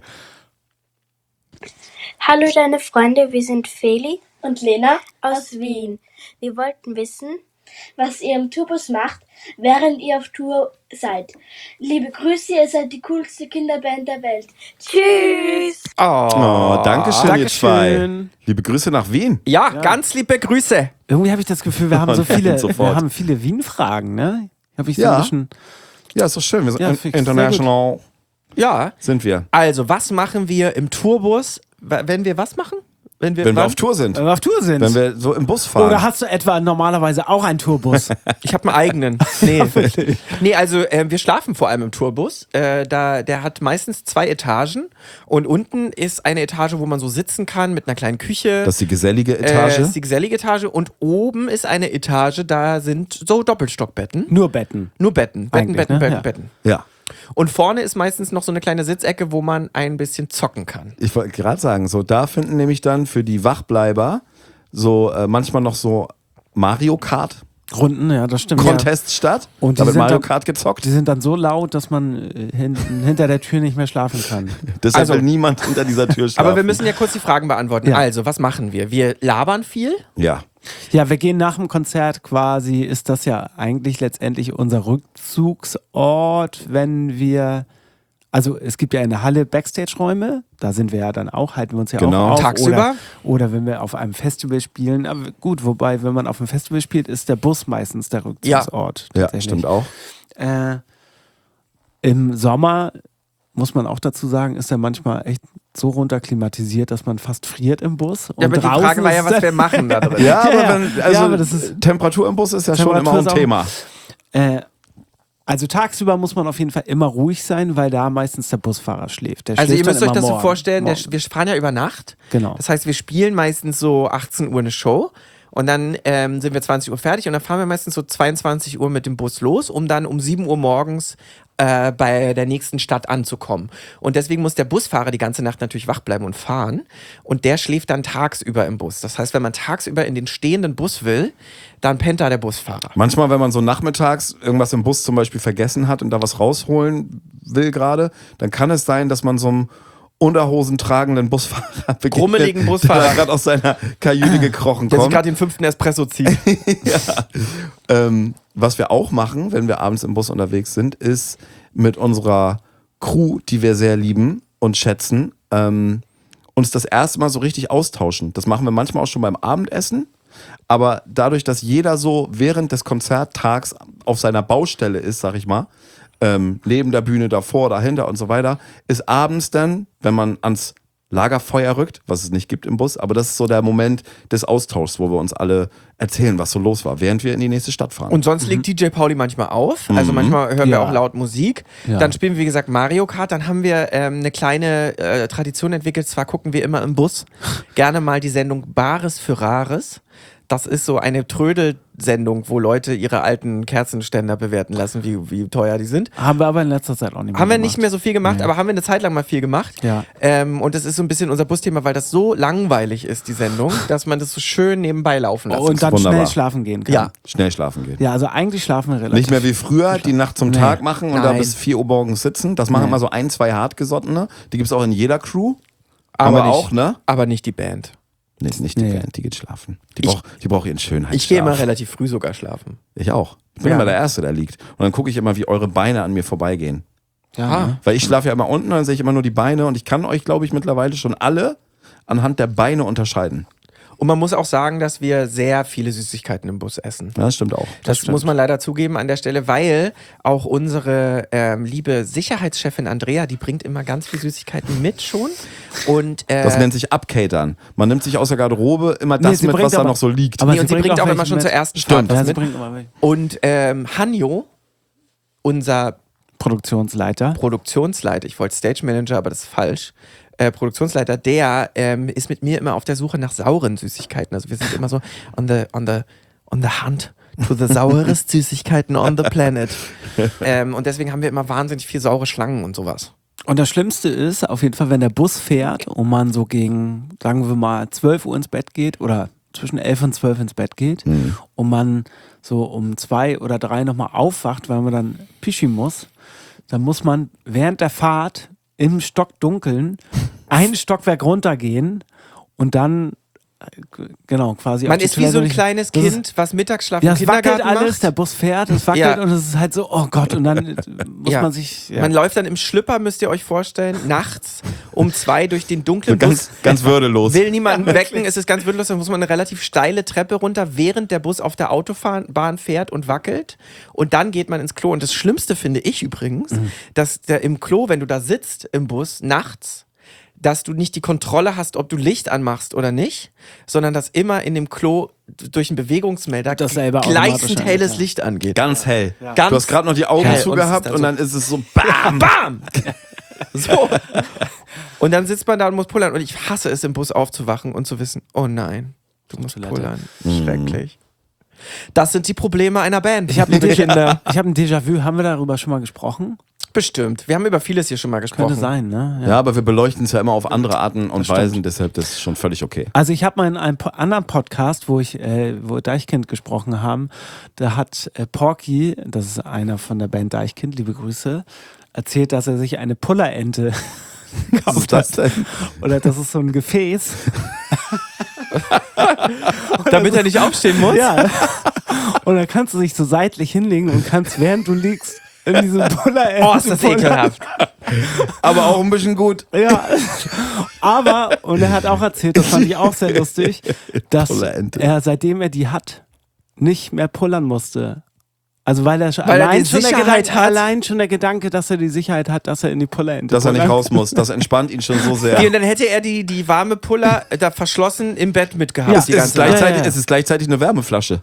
[SPEAKER 9] Hallo deine Freunde, wir sind Feli
[SPEAKER 8] Und Lena,
[SPEAKER 9] aus Wien. Wir wollten wissen,
[SPEAKER 8] was ihr im Tourbus macht, während ihr auf Tour seid. Liebe Grüße, ihr seid die coolste Kinderband der Welt. Tschüss!
[SPEAKER 3] Oh, danke schön, ihr zwei.
[SPEAKER 4] Dankeschön.
[SPEAKER 3] Liebe Grüße nach Wien.
[SPEAKER 2] Ja, ganz liebe Grüße.
[SPEAKER 4] Irgendwie habe ich das Gefühl, wir haben so
[SPEAKER 3] Und
[SPEAKER 4] viele,
[SPEAKER 3] sofort.
[SPEAKER 4] wir haben viele Wien-Fragen, ne? Habe ich so
[SPEAKER 3] Ja.
[SPEAKER 4] ein bisschen.
[SPEAKER 3] Ja, ist doch schön. Wir sind
[SPEAKER 4] Ja, fix.
[SPEAKER 3] international.
[SPEAKER 2] Ja,
[SPEAKER 3] Sind wir.
[SPEAKER 2] also was machen wir im Tourbus, wenn wir was machen? Wenn wir
[SPEAKER 3] Wenn wir
[SPEAKER 2] wann?
[SPEAKER 3] auf Tour sind.
[SPEAKER 4] Wenn wir auf Tour sind.
[SPEAKER 3] Wenn wir so im Bus fahren.
[SPEAKER 4] Oder hast du etwa normalerweise auch einen Tourbus?
[SPEAKER 2] Ich habe einen eigenen. Nee, also wir schlafen vor allem im Tourbus. Der hat meistens 2 Etagen und unten ist eine Etage, wo man so sitzen kann mit einer kleinen Küche.
[SPEAKER 3] Das ist die gesellige Etage.
[SPEAKER 2] Das ist die gesellige Etage und oben ist eine Etage, da sind so Doppelstockbetten.
[SPEAKER 4] Nur Betten.
[SPEAKER 2] Nur Betten.
[SPEAKER 4] Eigentlich, ne? Ja.
[SPEAKER 2] Betten.
[SPEAKER 3] Ja.
[SPEAKER 2] Und vorne ist meistens noch so eine kleine Sitzecke, wo man ein bisschen zocken kann.
[SPEAKER 3] Ich wollte gerade sagen, so da finden nämlich dann für die Wachbleiber so manchmal noch so Mario Kart
[SPEAKER 4] Runden, ja, das stimmt.
[SPEAKER 3] Contests statt.
[SPEAKER 4] Und
[SPEAKER 3] da
[SPEAKER 4] die
[SPEAKER 3] wird
[SPEAKER 4] sind
[SPEAKER 3] Mario
[SPEAKER 4] dann-
[SPEAKER 3] Kart gezockt.
[SPEAKER 4] Die sind dann so laut, dass man hinter der Tür nicht mehr schlafen kann.
[SPEAKER 3] Deshalb
[SPEAKER 2] Also-
[SPEAKER 3] will niemand hinter dieser Tür schlafen.
[SPEAKER 2] Aber wir müssen ja kurz die Fragen beantworten.
[SPEAKER 4] Ja.
[SPEAKER 2] Also, was machen wir? Wir labern viel.
[SPEAKER 3] Ja.
[SPEAKER 4] Ja, wir gehen nach dem Konzert quasi, ist das ja eigentlich letztendlich unser Rückzugsort, wenn wir, also es gibt ja in der Halle Backstage-Räume, da sind wir ja dann auch, halten wir uns ja
[SPEAKER 3] Genau.
[SPEAKER 4] auch auf.
[SPEAKER 2] Tagsüber.
[SPEAKER 4] Oder wenn wir auf einem Festival spielen. Aber gut, wobei, wenn man auf einem Festival spielt, ist der Bus meistens der Rückzugsort.
[SPEAKER 3] Ja,
[SPEAKER 4] tatsächlich.
[SPEAKER 3] stimmt auch.
[SPEAKER 4] Im Sommer, muss man auch dazu sagen, ist er manchmal echt so runterklimatisiert, dass man fast friert im Bus. Und
[SPEAKER 2] Ja, aber die
[SPEAKER 4] draußen
[SPEAKER 2] Frage war ja,
[SPEAKER 4] ist
[SPEAKER 2] was wir machen da drin.
[SPEAKER 3] Ja,
[SPEAKER 4] Ja,
[SPEAKER 3] aber,
[SPEAKER 4] ja, aber das ist-
[SPEAKER 3] Temperatur im Bus ist ja schon
[SPEAKER 4] Temperatur
[SPEAKER 3] immer ein
[SPEAKER 4] ist auch-
[SPEAKER 3] Thema.
[SPEAKER 4] Also tagsüber muss man auf jeden Fall immer ruhig sein, weil da meistens der Busfahrer schläft. Der
[SPEAKER 2] Also ihr
[SPEAKER 4] schläft dann
[SPEAKER 2] müsst euch
[SPEAKER 4] immer
[SPEAKER 2] das so
[SPEAKER 4] morgen.
[SPEAKER 2] vorstellen,
[SPEAKER 4] Morgen.
[SPEAKER 2] wir fahren ja über Nacht.
[SPEAKER 4] Genau.
[SPEAKER 2] Das heißt, wir spielen meistens so 18 Uhr eine Show und dann sind wir 20 Uhr fertig und dann fahren wir meistens so 22 Uhr mit dem Bus los, um dann um 7 Uhr morgens bei der nächsten Stadt anzukommen. Und deswegen muss der Busfahrer die ganze Nacht natürlich wach bleiben und fahren. Und der schläft dann tagsüber im Bus. Das heißt, wenn man tagsüber in den stehenden Bus will, dann pennt da der Busfahrer.
[SPEAKER 3] Manchmal, wenn man so nachmittags irgendwas im Bus zum Beispiel vergessen hat und da was rausholen will gerade, dann kann es sein, dass man so einem Unterhosen tragenden Busfahrer begegnet,
[SPEAKER 2] Grummeligen Busfahrer.
[SPEAKER 3] der gerade aus seiner Kajüte gekrochen
[SPEAKER 2] Der sich
[SPEAKER 3] kommt.
[SPEAKER 2] gerade den 5. Espresso zieht.
[SPEAKER 3] Was wir auch machen, wenn wir abends im Bus unterwegs sind, ist mit unserer Crew, die wir sehr lieben und schätzen, uns das erste Mal so richtig austauschen. Das machen wir manchmal auch schon beim Abendessen. Aber dadurch, dass jeder so während des Konzerttags auf seiner Baustelle ist, sag ich mal, neben der Bühne, davor, dahinter und so weiter, ist abends dann, wenn man ans Lagerfeuer rückt, was es nicht gibt im Bus, aber das ist so der Moment des Austauschs, wo wir uns alle erzählen, was so los war, während wir in die nächste Stadt fahren.
[SPEAKER 2] Und sonst legt DJ Pauli manchmal auf. Also manchmal hören wir
[SPEAKER 4] Ja.
[SPEAKER 2] auch laut Musik.
[SPEAKER 4] Ja.
[SPEAKER 2] Dann spielen wir, wie gesagt, Mario Kart. Dann haben wir eine kleine Tradition entwickelt. Zwar gucken wir immer im Bus gerne mal die Sendung Bares für Rares. Das ist so eine Trödelsendung, wo Leute ihre alten Kerzenständer bewerten lassen, wie teuer die sind.
[SPEAKER 4] Haben wir aber in letzter Zeit auch nicht mehr
[SPEAKER 2] Haben wir
[SPEAKER 4] gemacht.
[SPEAKER 2] nicht mehr so viel gemacht,
[SPEAKER 4] Nee.
[SPEAKER 2] aber haben wir eine Zeit lang mal viel gemacht.
[SPEAKER 4] Ja.
[SPEAKER 2] Und das ist so ein bisschen unser Busthema, weil das so langweilig ist, die Sendung, dass man das so schön nebenbei laufen lassen
[SPEAKER 4] Und dann
[SPEAKER 3] wunderbar.
[SPEAKER 4] schnell schlafen gehen kann.
[SPEAKER 2] Ja.
[SPEAKER 3] Schnell schlafen gehen.
[SPEAKER 4] Ja, also eigentlich schlafen wir relativ.
[SPEAKER 3] Nicht mehr wie früher, die Nacht zum
[SPEAKER 4] Nee.
[SPEAKER 3] Tag machen und da
[SPEAKER 2] Nein.
[SPEAKER 3] bis 4 Uhr morgens sitzen. Das machen
[SPEAKER 4] Nee.
[SPEAKER 3] immer so 1, 2 Hartgesottene. Die gibt es auch in jeder Crew.
[SPEAKER 2] Aber
[SPEAKER 3] Haben wir
[SPEAKER 2] nicht,
[SPEAKER 3] auch, ne?
[SPEAKER 2] aber nicht die Band.
[SPEAKER 3] Nee, ist nicht die
[SPEAKER 4] Nee.
[SPEAKER 3] Band, die geht schlafen. Die braucht ihren Schönheitsschlaf.
[SPEAKER 2] Ich gehe immer relativ früh sogar schlafen.
[SPEAKER 3] Ich auch. Ich bin
[SPEAKER 2] Ja.
[SPEAKER 3] immer der Erste, der liegt. Und dann gucke ich immer, wie eure Beine an mir vorbeigehen.
[SPEAKER 4] Ja,
[SPEAKER 2] Ah.
[SPEAKER 4] ne?
[SPEAKER 3] Weil ich schlafe ja immer unten, dann sehe ich immer nur die Beine und ich kann euch, glaube ich, mittlerweile schon alle anhand der Beine unterscheiden.
[SPEAKER 2] Und man muss auch sagen, dass wir sehr viele Süßigkeiten im Bus essen.
[SPEAKER 3] Ja, das stimmt auch.
[SPEAKER 2] Das muss man leider zugeben an der Stelle, weil auch unsere liebe Sicherheitschefin Andrea, die bringt immer ganz viel Süßigkeiten mit schon. Und,
[SPEAKER 3] Das nennt sich Abcatern. Man nimmt sich aus der Garderobe immer das
[SPEAKER 4] sie
[SPEAKER 3] mit,
[SPEAKER 4] bringt
[SPEAKER 3] was da
[SPEAKER 4] aber-
[SPEAKER 3] noch so liegt.
[SPEAKER 4] aber
[SPEAKER 2] nee, und sie bringt auch
[SPEAKER 4] welche
[SPEAKER 2] immer schon
[SPEAKER 4] mit.
[SPEAKER 2] zur ersten
[SPEAKER 3] Stimmt.
[SPEAKER 2] Fahrt
[SPEAKER 4] Ja,
[SPEAKER 2] was
[SPEAKER 4] sie
[SPEAKER 2] mit.
[SPEAKER 4] bringt immer welche.
[SPEAKER 2] Und Hanjo, unser
[SPEAKER 4] Produktionsleiter.
[SPEAKER 2] Produktionsleiter, ich wollte Stage Manager, aber das ist falsch. Produktionsleiter, der ist mit mir immer auf der Suche nach sauren Süßigkeiten. Also wir sind immer so on the hunt to the saurest Süßigkeiten on the planet. Und deswegen haben wir immer wahnsinnig viel saure Schlangen und sowas.
[SPEAKER 4] Und das Schlimmste ist auf jeden Fall, wenn der Bus fährt und man so gegen, sagen wir mal, 12 Uhr ins Bett geht oder zwischen 11 und 12 ins Bett geht und man so um 2 oder 3 nochmal aufwacht, weil man dann pischi muss, dann muss man während der Fahrt im Stockdunkeln ein Stockwerk runtergehen und dann genau quasi
[SPEAKER 2] Man
[SPEAKER 4] auf die
[SPEAKER 2] ist wie so
[SPEAKER 4] Toilette
[SPEAKER 2] ein
[SPEAKER 4] und
[SPEAKER 2] kleines
[SPEAKER 4] das ist-
[SPEAKER 2] Kind, was Mittagsschlaf
[SPEAKER 4] Ja,
[SPEAKER 2] im
[SPEAKER 4] es wackelt
[SPEAKER 2] Kindergarten
[SPEAKER 4] alles,
[SPEAKER 2] macht.
[SPEAKER 4] der Bus fährt, es wackelt
[SPEAKER 2] Ja.
[SPEAKER 4] und es ist halt so, oh Gott, und dann muss
[SPEAKER 2] Ja.
[SPEAKER 4] man sich... Ja.
[SPEAKER 2] Man läuft dann im Schlüpper, müsst ihr euch vorstellen, nachts um 2 durch den
[SPEAKER 3] So
[SPEAKER 2] dunklen
[SPEAKER 3] ganz,
[SPEAKER 2] Bus.
[SPEAKER 3] ganz würdelos.
[SPEAKER 2] Will niemanden wecken, es ist ganz würdelos, dann muss man eine relativ steile Treppe runter, während der Bus auf der Autobahn fährt und wackelt. Und dann geht man ins Klo. Und das Schlimmste finde ich übrigens, dass im Klo, wenn du da sitzt im Bus nachts, dass du nicht die Kontrolle hast, ob du Licht anmachst oder nicht, sondern dass immer in dem Klo durch einen Bewegungsmelder
[SPEAKER 4] Das selber automatisch
[SPEAKER 2] gleißend
[SPEAKER 4] angeht,
[SPEAKER 2] helles
[SPEAKER 4] ja.
[SPEAKER 2] Licht angeht.
[SPEAKER 3] Ganz hell.
[SPEAKER 2] Ganz
[SPEAKER 3] Du hast gerade noch die Augen
[SPEAKER 2] hell.
[SPEAKER 3] zugehabt und dann ist es so BAM!
[SPEAKER 2] Bam! So. Und dann sitzt man da und muss pullern. Und ich hasse es, im Bus aufzuwachen und zu wissen, oh nein, du musst pullern. Schrecklich. Das sind die Probleme einer Band.
[SPEAKER 4] Ich habe ein
[SPEAKER 2] Kinder.
[SPEAKER 4] Déjà-vu, haben wir darüber schon mal gesprochen?
[SPEAKER 2] Bestimmt. Wir haben über vieles hier schon mal gesprochen.
[SPEAKER 4] Könnte sein, ne?
[SPEAKER 3] Ja, aber wir beleuchten es ja immer auf andere Arten und Weisen, deshalb das ist schon völlig okay.
[SPEAKER 4] Also ich habe mal in einem anderen Podcast, wo Deichkind gesprochen haben, da hat Porky, das ist einer von der Band Deichkind, liebe Grüße, erzählt, dass er sich eine Pullerente
[SPEAKER 3] Was ist das denn?
[SPEAKER 4] oder das ist so ein Gefäß.
[SPEAKER 2] Damit er nicht aufstehen muss?
[SPEAKER 4] Ja. Und da kannst du dich so seitlich hinlegen und kannst, während du liegst, in diesem Pullerente.
[SPEAKER 2] Oh, ist das ekelhaft.
[SPEAKER 3] Aber auch ein bisschen gut.
[SPEAKER 4] Ja, aber, und er hat auch erzählt, das fand ich auch sehr lustig, dass
[SPEAKER 3] Pullerente.
[SPEAKER 4] er, seitdem er die hat, nicht mehr pullern musste. Also weil er
[SPEAKER 2] Weil er die Sicherheit hat.
[SPEAKER 4] allein schon der Gedanke, dass er die Sicherheit hat, dass er in die Pullerente
[SPEAKER 3] Dass er nicht
[SPEAKER 4] pullert.
[SPEAKER 3] raus muss. Das entspannt ihn schon so sehr.
[SPEAKER 2] Und dann hätte er die warme Puller da verschlossen im Bett mitgehabt.
[SPEAKER 4] Ja,
[SPEAKER 2] die
[SPEAKER 3] Es ist,
[SPEAKER 2] ganze
[SPEAKER 3] gleichzeitig,
[SPEAKER 4] Ja.
[SPEAKER 3] es ist gleichzeitig eine Wärmeflasche.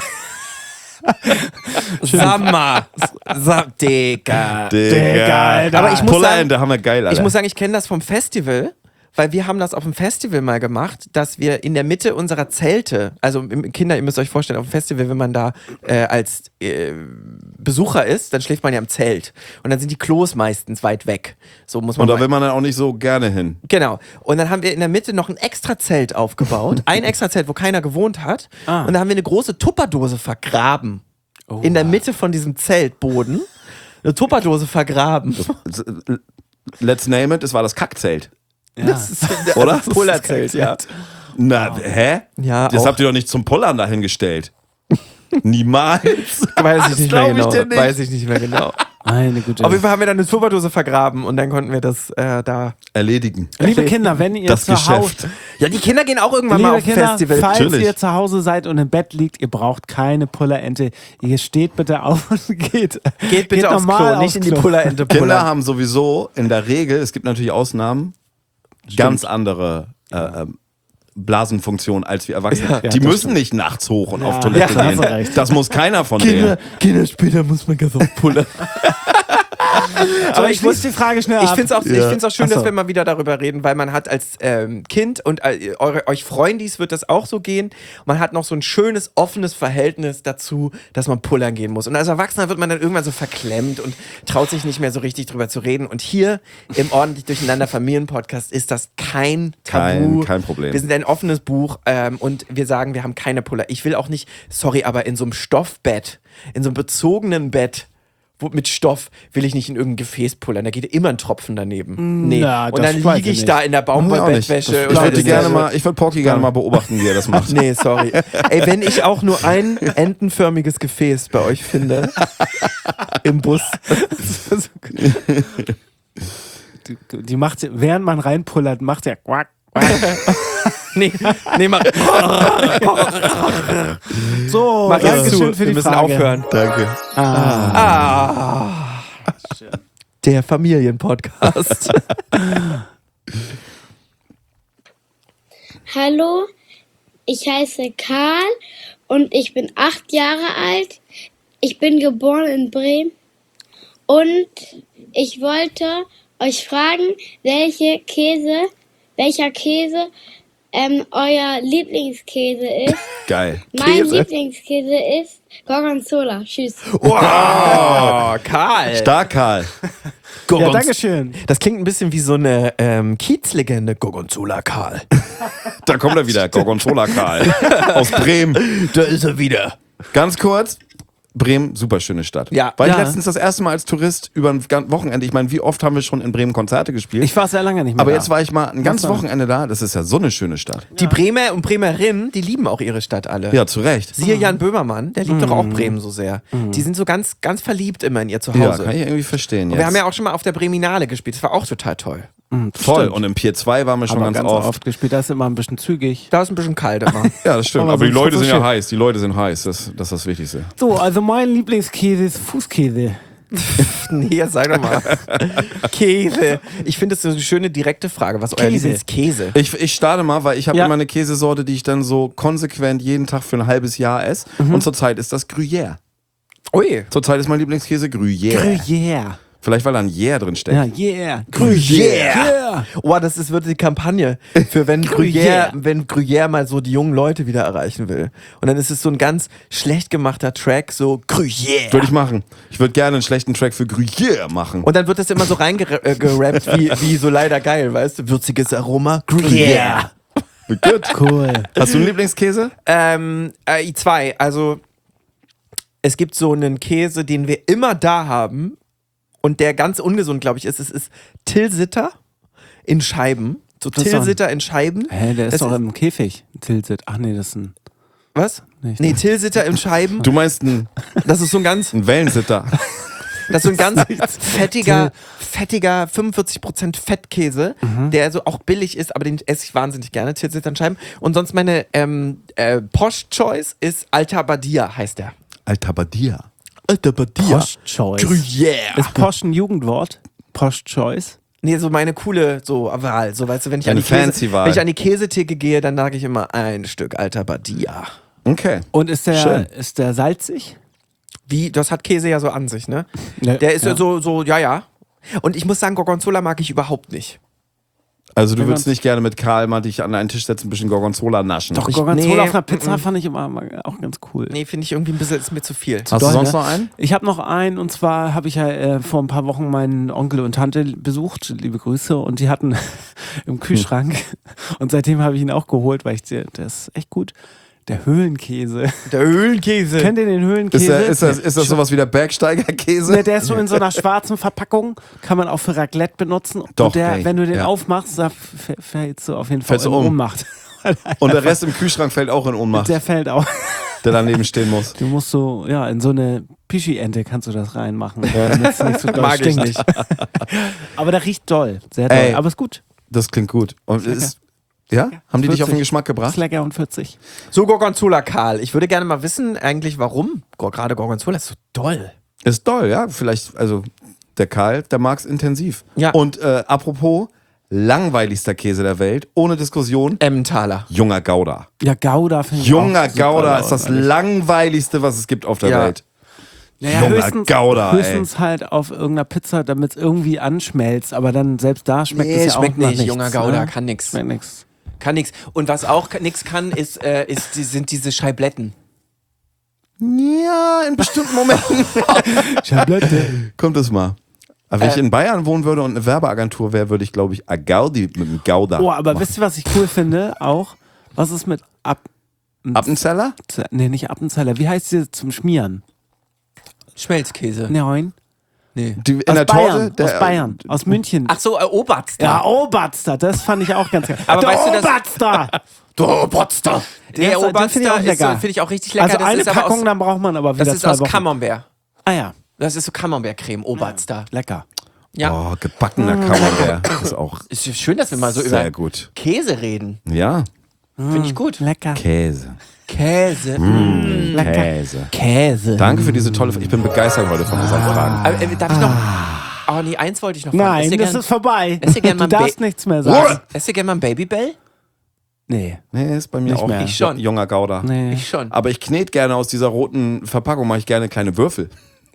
[SPEAKER 2] Sammer. Digga.
[SPEAKER 3] Digga.
[SPEAKER 4] Alter.
[SPEAKER 2] Aber ich muss
[SPEAKER 3] Pullerente haben wir geil, Alter.
[SPEAKER 2] Ich muss sagen, ich kenne das vom Festival, weil wir haben das auf dem Festival mal gemacht, dass wir in der Mitte unserer Zelte, also Kinder, ihr müsst euch vorstellen, auf dem Festival, wenn man da als Besucher ist, dann schläft man ja im Zelt. Und dann sind die Klos meistens weit weg. So muss man
[SPEAKER 3] Und da
[SPEAKER 2] mal-
[SPEAKER 3] will man dann auch nicht so gerne hin.
[SPEAKER 2] Genau. Und dann haben wir in der Mitte noch ein extra Zelt aufgebaut. Ein extra Zelt, wo keiner gewohnt hat. Und da haben wir eine große Tupperdose vergraben. In der Mitte von diesem Zeltboden. Eine Tupperdose vergraben.
[SPEAKER 3] Let's name it, es war das Kackzelt.
[SPEAKER 2] Das ist
[SPEAKER 3] Oder?
[SPEAKER 2] Das Pullerzelt, ja.
[SPEAKER 3] Na, hä?
[SPEAKER 2] Ja,
[SPEAKER 3] Das
[SPEAKER 2] auch.
[SPEAKER 3] habt ihr doch nicht zum Pullern dahingestellt. Niemals.
[SPEAKER 2] Weiß ich nicht mehr
[SPEAKER 3] glaub ich
[SPEAKER 2] genau.
[SPEAKER 3] dir nicht.
[SPEAKER 2] Weiß ich nicht mehr genau.
[SPEAKER 4] Meine Güte.
[SPEAKER 2] Auf jeden Fall haben wir dann eine Tupperdose vergraben und dann konnten wir das da.
[SPEAKER 3] Erledigen.
[SPEAKER 4] Liebe Kinder, wenn ihr
[SPEAKER 3] Das
[SPEAKER 4] zu Hause,
[SPEAKER 3] Geschäft.
[SPEAKER 2] Ja, die Kinder gehen auch irgendwann mal
[SPEAKER 4] liebe
[SPEAKER 2] auf
[SPEAKER 4] Kinder,
[SPEAKER 2] Festival.
[SPEAKER 4] falls
[SPEAKER 3] Natürlich.
[SPEAKER 4] ihr zu Hause seid und im Bett liegt, ihr braucht keine Pullerente. Ihr steht bitte auf und geht.
[SPEAKER 2] Geht bitte aufs
[SPEAKER 4] normal
[SPEAKER 2] Klo, nicht in die
[SPEAKER 4] Klo.
[SPEAKER 2] Pullerente
[SPEAKER 3] Kinder
[SPEAKER 2] pullern.
[SPEAKER 3] haben sowieso in der Regel, es gibt natürlich Ausnahmen, ganz andere Blasenfunktionen als wir Erwachsene.
[SPEAKER 4] Ja,
[SPEAKER 3] die
[SPEAKER 4] das
[SPEAKER 3] müssen nicht nachts hoch und auf
[SPEAKER 4] Ja,
[SPEAKER 3] Toilette
[SPEAKER 4] da hast
[SPEAKER 3] gehen.
[SPEAKER 4] du recht.
[SPEAKER 3] Das muss keiner von denen.
[SPEAKER 2] Kinder, später muss man ganz auf pullern.
[SPEAKER 4] Aber ich muss die Frage schnell
[SPEAKER 2] Ich
[SPEAKER 4] ab.
[SPEAKER 2] finde es auch, ich find's auch schön,
[SPEAKER 4] Ach so.
[SPEAKER 2] dass wir mal wieder darüber reden, weil man hat als Kind und euch Freundis wird das auch so gehen. Man hat noch so ein schönes, offenes Verhältnis dazu, dass man pullern gehen muss. Und als Erwachsener wird man dann irgendwann so verklemmt und traut sich nicht mehr so richtig drüber zu reden. Und hier im Ordentlich Durcheinander Familien-Podcast ist das kein Tabu.
[SPEAKER 3] Kein Problem.
[SPEAKER 2] Wir sind ein offenes Buch und wir sagen, wir haben keine Puller. Ich will auch nicht, sorry, aber in so einem Stoffbett, in so einem bezogenen Bett, mit Stoff will ich nicht in irgendein Gefäß pullern. Da geht immer ein Tropfen daneben. Nee.
[SPEAKER 4] Na,
[SPEAKER 2] und
[SPEAKER 4] das
[SPEAKER 2] dann
[SPEAKER 4] weiß
[SPEAKER 2] liege
[SPEAKER 4] ich
[SPEAKER 2] ich
[SPEAKER 4] nicht.
[SPEAKER 2] da in der Baumwollbettwäsche.
[SPEAKER 3] Ich würde Porky gerne mal beobachten, wie er das macht.
[SPEAKER 2] Nee, sorry. Ey, wenn ich auch nur ein entenförmiges Gefäß bei euch finde, im Bus.
[SPEAKER 4] Die macht, während man reinpullert, macht der quack, quack.
[SPEAKER 2] Nee, mach
[SPEAKER 4] So,
[SPEAKER 2] jetzt
[SPEAKER 4] danke
[SPEAKER 2] zu.
[SPEAKER 4] schön für
[SPEAKER 2] Wir
[SPEAKER 4] die
[SPEAKER 2] müssen
[SPEAKER 4] Frage.
[SPEAKER 2] aufhören.
[SPEAKER 3] Danke.
[SPEAKER 2] Der Familienpodcast.
[SPEAKER 8] Hallo, ich heiße Karl und ich bin 8 Jahre alt. Ich bin geboren in Bremen und ich wollte euch fragen, welcher Käse euer Lieblingskäse ist.
[SPEAKER 3] Geil.
[SPEAKER 8] Mein Lieblingskäse ist Gorgonzola. Tschüss.
[SPEAKER 2] Wow, Karl.
[SPEAKER 3] Stark, Karl.
[SPEAKER 4] Ja, danke schön.
[SPEAKER 2] Das klingt ein bisschen wie so eine Kiezlegende. Gorgonzola Karl.
[SPEAKER 3] Da kommt er wieder, Gorgonzola Karl. Aus Bremen.
[SPEAKER 2] Da ist er wieder.
[SPEAKER 3] Ganz kurz. Bremen, super schöne Stadt.
[SPEAKER 2] Ja.
[SPEAKER 3] War ich
[SPEAKER 4] Ja.
[SPEAKER 3] letztens das erste Mal als Tourist über ein Wochenende. Ich meine, wie oft haben wir schon in Bremen Konzerte gespielt?
[SPEAKER 4] Ich war sehr lange nicht mehr
[SPEAKER 3] Aber
[SPEAKER 4] da.
[SPEAKER 3] jetzt war ich mal ein ganzes
[SPEAKER 4] war-
[SPEAKER 3] Wochenende da. Das ist ja so eine schöne Stadt.
[SPEAKER 2] Die Bremer und Bremerinnen, die lieben auch ihre Stadt alle.
[SPEAKER 3] Ja, zu Recht.
[SPEAKER 2] Siehe Jan Böhmermann, der liebt doch auch Bremen so sehr. Die sind so ganz, ganz verliebt immer in ihr Zuhause.
[SPEAKER 3] Ja, kann ich irgendwie verstehen.
[SPEAKER 2] Und wir haben ja auch schon mal auf der Breminale gespielt. Das war auch total toll.
[SPEAKER 3] voll.
[SPEAKER 4] Stimmt.
[SPEAKER 3] Und im Pier 2 waren wir schon
[SPEAKER 4] aber
[SPEAKER 3] ganz,
[SPEAKER 4] ganz
[SPEAKER 3] oft.
[SPEAKER 4] oft gespielt. Da ist immer ein bisschen zügig.
[SPEAKER 2] Da ist ein bisschen kalt immer.
[SPEAKER 3] Ja, das stimmt.
[SPEAKER 4] Aber
[SPEAKER 3] Aber die
[SPEAKER 4] sonst
[SPEAKER 3] Leute
[SPEAKER 4] ist
[SPEAKER 3] sind
[SPEAKER 4] das
[SPEAKER 3] ja
[SPEAKER 4] schön.
[SPEAKER 3] heiß. Die Leute sind heiß. Das ist das Wichtigste.
[SPEAKER 4] So, also mein Lieblingskäse ist Fußkäse.
[SPEAKER 2] Nee, sag doch mal. Käse. Ich finde das so eine schöne direkte Frage. Was euer
[SPEAKER 4] Käse.
[SPEAKER 2] Lieblingskäse?
[SPEAKER 3] Ich starte mal, weil ich habe
[SPEAKER 4] Ja.
[SPEAKER 3] immer eine Käsesorte, die ich dann so konsequent jeden Tag für ein halbes Jahr esse. Und zurzeit ist das Gruyère.
[SPEAKER 2] Ui.
[SPEAKER 3] Zurzeit ist mein Lieblingskäse Gruyère.
[SPEAKER 4] Gruyère.
[SPEAKER 3] Vielleicht, weil da ein Yeah drin steckt.
[SPEAKER 4] Ja, yeah.
[SPEAKER 2] Gruyère. Oh, das wird die Kampagne für wenn Gruyère mal so die jungen Leute wieder erreichen will. Und dann ist es so ein ganz schlecht gemachter Track, so Gruyère.
[SPEAKER 3] Würde ich machen. Ich würde gerne einen schlechten Track für Gruyère machen.
[SPEAKER 2] Und dann wird das immer so reingerappt wie so leider geil, weißt du? Würziges Aroma. Gruyère.
[SPEAKER 3] Gut.
[SPEAKER 4] Cool.
[SPEAKER 3] Hast du einen Lieblingskäse?
[SPEAKER 2] zwei. Also es gibt so einen Käse, den wir immer da haben und der ganz ungesund, glaube ich, ist. Es ist Tilsiter in Scheiben. So
[SPEAKER 4] Das ist doch ein-
[SPEAKER 2] Tilsiter in Scheiben.
[SPEAKER 4] Hä, der ist
[SPEAKER 2] Es
[SPEAKER 4] doch im Käfig. Tilsit. Ach nee, das ist ein...
[SPEAKER 2] Was?
[SPEAKER 4] Nicht.
[SPEAKER 2] Nee, Tilsiter in Scheiben.
[SPEAKER 3] Du meinst einen
[SPEAKER 2] Das ist so ein ganz...
[SPEAKER 3] Wellensitter.
[SPEAKER 2] Das ist so ein ganz fettiger 45% Fettkäse, der so auch billig ist, aber den esse ich wahnsinnig gerne, Zitziternscheiben. Und sonst meine Posh-Choice ist Alta Badia, heißt der.
[SPEAKER 3] Alta Badia.
[SPEAKER 4] Posh-Choice.
[SPEAKER 2] Gruyère.
[SPEAKER 4] Ist Posh ein Jugendwort? Posh-Choice?
[SPEAKER 2] Nee, so meine coole Wahl. So, weißt du, wenn ich,
[SPEAKER 3] Eine fancy Wahl.
[SPEAKER 2] wenn ich an die Käsetheke gehe, dann sage ich immer ein Stück Alta Badia.
[SPEAKER 3] Okay.
[SPEAKER 4] Und ist
[SPEAKER 3] Schön.
[SPEAKER 4] der salzig?
[SPEAKER 2] Wie, das hat Käse ja so an sich, ne?
[SPEAKER 4] Ne,
[SPEAKER 2] Der ist
[SPEAKER 4] ja.
[SPEAKER 2] so, ja. Und ich muss sagen, Gorgonzola mag ich überhaupt nicht.
[SPEAKER 3] Also du würdest nicht gerne mit Karl mal dich an einen Tisch setzen, ein bisschen Gorgonzola naschen.
[SPEAKER 4] Doch, Gorgonzola
[SPEAKER 2] nee,
[SPEAKER 4] auf einer Pizza fand ich immer auch ganz cool.
[SPEAKER 2] Nee, finde ich irgendwie ein bisschen, ist mir zu viel.
[SPEAKER 3] Hast du
[SPEAKER 4] doll,
[SPEAKER 3] sonst
[SPEAKER 4] ne?
[SPEAKER 3] noch einen?
[SPEAKER 4] Ich habe noch einen, und zwar habe ich ja vor ein paar Wochen meinen Onkel und Tante besucht, liebe Grüße, und die hatten im Kühlschrank, und seitdem habe ich ihn auch geholt, weil der ist echt gut, der Höhlenkäse.
[SPEAKER 2] Der Höhlenkäse.
[SPEAKER 4] Kennt ihr den Höhlenkäse?
[SPEAKER 3] Ist das sowas wie der Bergsteigerkäse?
[SPEAKER 4] Ne, der ist so in so einer schwarzen Verpackung, kann man auch für Raclette benutzen.
[SPEAKER 3] Doch,
[SPEAKER 4] und
[SPEAKER 3] ey,
[SPEAKER 4] wenn du den
[SPEAKER 3] ja.
[SPEAKER 4] aufmachst, da fällst du auf jeden Fall
[SPEAKER 3] Fällst du
[SPEAKER 4] in
[SPEAKER 3] um.
[SPEAKER 4] Ohnmacht.
[SPEAKER 3] Und der Rest im Kühlschrank fällt auch in Ohnmacht,
[SPEAKER 4] Der fällt auch.
[SPEAKER 3] der daneben stehen muss.
[SPEAKER 4] Du musst so, ja, in so eine Pischi-Ente kannst du das reinmachen. Damit es nicht so doll
[SPEAKER 2] Mag ich
[SPEAKER 4] stinkt.
[SPEAKER 2] nicht.
[SPEAKER 4] Aber der riecht doll, sehr doll.
[SPEAKER 3] Ey.
[SPEAKER 4] Aber ist gut.
[SPEAKER 3] Das klingt gut. Und ist, ja? Haben die dich auf den
[SPEAKER 4] 40.
[SPEAKER 3] Geschmack
[SPEAKER 4] Ist
[SPEAKER 3] gebracht?
[SPEAKER 4] lecker und 40.
[SPEAKER 2] So, Gorgonzola, Karl. Ich würde gerne mal wissen, eigentlich, warum gerade Gorgonzola ist so doll.
[SPEAKER 3] Ist doll, ja. Vielleicht, also der Karl, der mag es intensiv.
[SPEAKER 2] Ja.
[SPEAKER 3] Und apropos, langweiligster Käse der Welt, ohne Diskussion,
[SPEAKER 2] Emmentaler.
[SPEAKER 3] junger Gouda.
[SPEAKER 4] Ja, Gouda finde ich
[SPEAKER 3] Junger
[SPEAKER 4] auch super
[SPEAKER 3] Gouda ist das
[SPEAKER 4] langweilig.
[SPEAKER 3] langweiligste, was es gibt auf der
[SPEAKER 2] Ja.
[SPEAKER 3] Welt.
[SPEAKER 4] Naja,
[SPEAKER 3] Junger Gouda,
[SPEAKER 4] höchstens halt auf irgendeiner Pizza, damit es irgendwie anschmelzt. Aber dann selbst da schmeckt es ja auch
[SPEAKER 2] schmeckt
[SPEAKER 4] nach
[SPEAKER 2] nicht.
[SPEAKER 4] nichts.
[SPEAKER 2] Junger Gouda
[SPEAKER 4] ne?
[SPEAKER 2] kann nix.
[SPEAKER 4] Schmeckt nix.
[SPEAKER 2] Kann nix. Und was auch nix kann, sind diese Scheibletten.
[SPEAKER 3] Ja, in bestimmten Momenten kommt es mal. Aber wenn ich in Bayern wohnen würde und eine Werbeagentur wäre, würde ich, glaube ich, Agaudi mit einem Gouda
[SPEAKER 4] Oh, aber
[SPEAKER 3] machen.
[SPEAKER 4] wisst ihr, was ich cool finde? Auch, was ist mit
[SPEAKER 3] Appenzeller?
[SPEAKER 4] Nee, nicht Appenzeller. Wie heißt sie zum Schmieren?
[SPEAKER 2] Schmelzkäse.
[SPEAKER 4] Nein.
[SPEAKER 2] Nee.
[SPEAKER 3] Die, in
[SPEAKER 4] Aus
[SPEAKER 3] der
[SPEAKER 4] Bayern.
[SPEAKER 3] Torte?
[SPEAKER 4] Aus Bayern. Aus München.
[SPEAKER 2] Ach so, Oberster.
[SPEAKER 4] Ja, Oberster. Das fand ich auch ganz geil.
[SPEAKER 2] Aber
[SPEAKER 4] Der
[SPEAKER 2] weißt du, dass-
[SPEAKER 4] Oberster.
[SPEAKER 3] Oberster.
[SPEAKER 2] Der
[SPEAKER 4] Den finde ich auch lecker.
[SPEAKER 2] finde ich auch richtig lecker.
[SPEAKER 4] Also
[SPEAKER 2] das
[SPEAKER 4] eine
[SPEAKER 2] ist aber
[SPEAKER 4] Packung,
[SPEAKER 2] aus,
[SPEAKER 4] dann braucht man aber wieder
[SPEAKER 2] das ist
[SPEAKER 4] 2
[SPEAKER 2] aus
[SPEAKER 4] Wochen.
[SPEAKER 2] Camembert.
[SPEAKER 4] Ah ja,
[SPEAKER 2] Das ist so Camembert-Creme, Oberster.
[SPEAKER 4] lecker.
[SPEAKER 2] Ja.
[SPEAKER 3] Oh, gebackener Camembert. Das ist auch
[SPEAKER 2] Ist schön, dass wir mal so
[SPEAKER 3] sehr
[SPEAKER 2] über
[SPEAKER 3] gut.
[SPEAKER 2] Käse reden.
[SPEAKER 3] Ja,
[SPEAKER 2] Finde ich gut.
[SPEAKER 4] Lecker.
[SPEAKER 3] Käse.
[SPEAKER 2] Käse.
[SPEAKER 4] Lecker.
[SPEAKER 3] Käse.
[SPEAKER 4] Käse.
[SPEAKER 3] Danke für diese tolle... Ich bin begeistert heute von unseren Fragen.
[SPEAKER 2] Aber, darf ich noch... Oh nee, eins wollte ich noch fragen.
[SPEAKER 4] Nein, das ist vorbei.
[SPEAKER 2] Esst ihr gern mal
[SPEAKER 4] Du
[SPEAKER 2] ein
[SPEAKER 4] darfst
[SPEAKER 2] Ba-
[SPEAKER 4] nichts mehr sagen.
[SPEAKER 2] Esst ihr gerne mal ein Babybell?
[SPEAKER 4] Nee.
[SPEAKER 3] Nee, ist bei mir
[SPEAKER 4] Nicht
[SPEAKER 3] auch
[SPEAKER 4] mehr.
[SPEAKER 2] Ich schon.
[SPEAKER 3] junger Gouda.
[SPEAKER 4] Nee.
[SPEAKER 2] Ich schon.
[SPEAKER 3] Aber ich knete gerne aus dieser roten Verpackung, mache ich gerne kleine Würfel.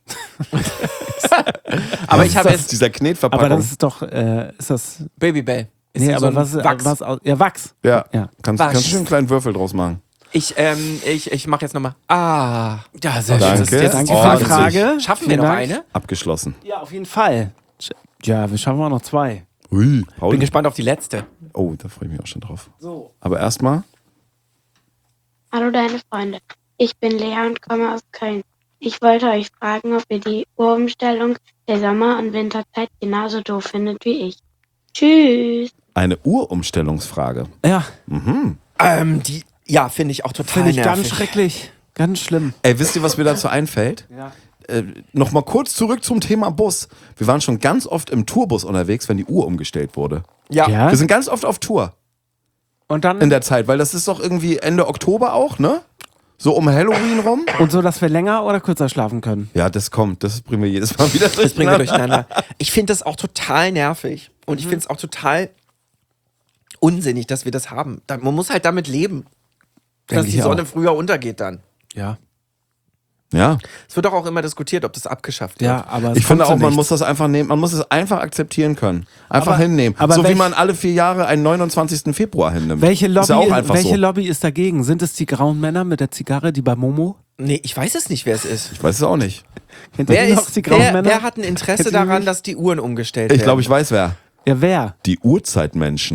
[SPEAKER 2] Aber ich habe
[SPEAKER 3] Das ist
[SPEAKER 2] jetzt
[SPEAKER 3] dieser Knetverpackung.
[SPEAKER 4] Aber das ist doch, ist das...
[SPEAKER 2] Babybell. Ist
[SPEAKER 4] Nee,
[SPEAKER 2] so
[SPEAKER 4] aber
[SPEAKER 2] ein
[SPEAKER 4] was ist
[SPEAKER 2] Wachs.
[SPEAKER 4] ja, Wachs.
[SPEAKER 3] ja,
[SPEAKER 4] Ja.
[SPEAKER 3] kannst
[SPEAKER 2] Wasch.
[SPEAKER 3] du schön einen kleinen Würfel draus machen.
[SPEAKER 2] Ich mache jetzt nochmal. Ja, sehr
[SPEAKER 3] Danke.
[SPEAKER 2] schön. Das ist
[SPEAKER 4] Danke
[SPEAKER 2] die
[SPEAKER 4] für
[SPEAKER 3] Oh,
[SPEAKER 4] die
[SPEAKER 2] Frage.
[SPEAKER 4] Frage.
[SPEAKER 2] Schaffen wir
[SPEAKER 4] Vielen
[SPEAKER 2] noch
[SPEAKER 4] Dank.
[SPEAKER 2] eine?
[SPEAKER 3] Abgeschlossen.
[SPEAKER 4] Ja, auf jeden Fall. Ja, wir schaffen auch noch 2.
[SPEAKER 3] Ui, Paul.
[SPEAKER 2] Bin gespannt auf die letzte.
[SPEAKER 3] Oh, da freue ich mich auch schon drauf.
[SPEAKER 4] So.
[SPEAKER 3] Aber erstmal,
[SPEAKER 8] Hallo deine Freunde, ich bin Lea und komme aus Köln. Ich wollte euch fragen, ob ihr die Uhrumstellung der Sommer- und Winterzeit genauso doof findet wie ich. Tschüss!
[SPEAKER 3] eine Uhrumstellungsfrage.
[SPEAKER 4] Ja,
[SPEAKER 2] Ja, finde ich auch total
[SPEAKER 4] finde ich
[SPEAKER 2] nervig.
[SPEAKER 4] ganz schrecklich. Ganz schlimm.
[SPEAKER 3] Ey, wisst ihr, was mir dazu einfällt?
[SPEAKER 4] Ja.
[SPEAKER 3] Nochmal kurz zurück zum Thema Bus. Wir waren schon ganz oft im Tourbus unterwegs, wenn die Uhr umgestellt wurde.
[SPEAKER 2] Ja.
[SPEAKER 3] Wir sind ganz oft auf Tour
[SPEAKER 4] Und dann
[SPEAKER 3] in der Zeit, weil das ist doch irgendwie Ende Oktober auch, ne? So um Halloween rum.
[SPEAKER 4] und so, dass wir länger oder kürzer schlafen können.
[SPEAKER 3] Ja, das kommt. Das bringen wir jedes Mal wieder
[SPEAKER 2] Das bringen wir durcheinander. Ich finde das auch total nervig. Und ich finde es auch total unsinnig, dass wir das haben. Man muss halt damit leben, dass
[SPEAKER 4] Denk
[SPEAKER 2] die
[SPEAKER 4] ich
[SPEAKER 2] Sonne
[SPEAKER 4] auch.
[SPEAKER 2] früher untergeht dann.
[SPEAKER 4] Ja.
[SPEAKER 3] Ja,
[SPEAKER 2] Es wird doch auch immer diskutiert, ob das abgeschafft wird.
[SPEAKER 4] Ja, aber es
[SPEAKER 3] ich finde
[SPEAKER 4] kommt
[SPEAKER 3] auch,
[SPEAKER 4] zu
[SPEAKER 3] man
[SPEAKER 4] nichts.
[SPEAKER 3] muss das einfach nehmen. Man muss es einfach akzeptieren können. Einfach
[SPEAKER 4] Aber-
[SPEAKER 3] hinnehmen.
[SPEAKER 4] aber
[SPEAKER 3] So wie
[SPEAKER 4] welch-
[SPEAKER 3] man alle 4 Jahre einen 29. Februar hinnimmt.
[SPEAKER 4] Welche
[SPEAKER 3] Ist ja
[SPEAKER 4] Lobby,
[SPEAKER 3] auch einfach
[SPEAKER 4] welche
[SPEAKER 3] so.
[SPEAKER 4] Lobby ist dagegen? Sind es die grauen Männer mit der Zigarre, die bei Momo?
[SPEAKER 2] Nee, ich weiß es nicht, wer es ist.
[SPEAKER 3] Ich weiß es auch nicht.
[SPEAKER 4] Kennt ihr
[SPEAKER 2] Wer,
[SPEAKER 4] noch
[SPEAKER 2] ist
[SPEAKER 4] die grauen Männer?
[SPEAKER 2] wer hat ein Interesse
[SPEAKER 4] Kennst du die
[SPEAKER 2] daran,
[SPEAKER 4] nicht?
[SPEAKER 2] dass die Uhren umgestellt
[SPEAKER 3] Ich
[SPEAKER 2] werden?
[SPEAKER 3] glaube, ich weiß wer.
[SPEAKER 4] Ja, wer?
[SPEAKER 3] Die Urzeitmenschen.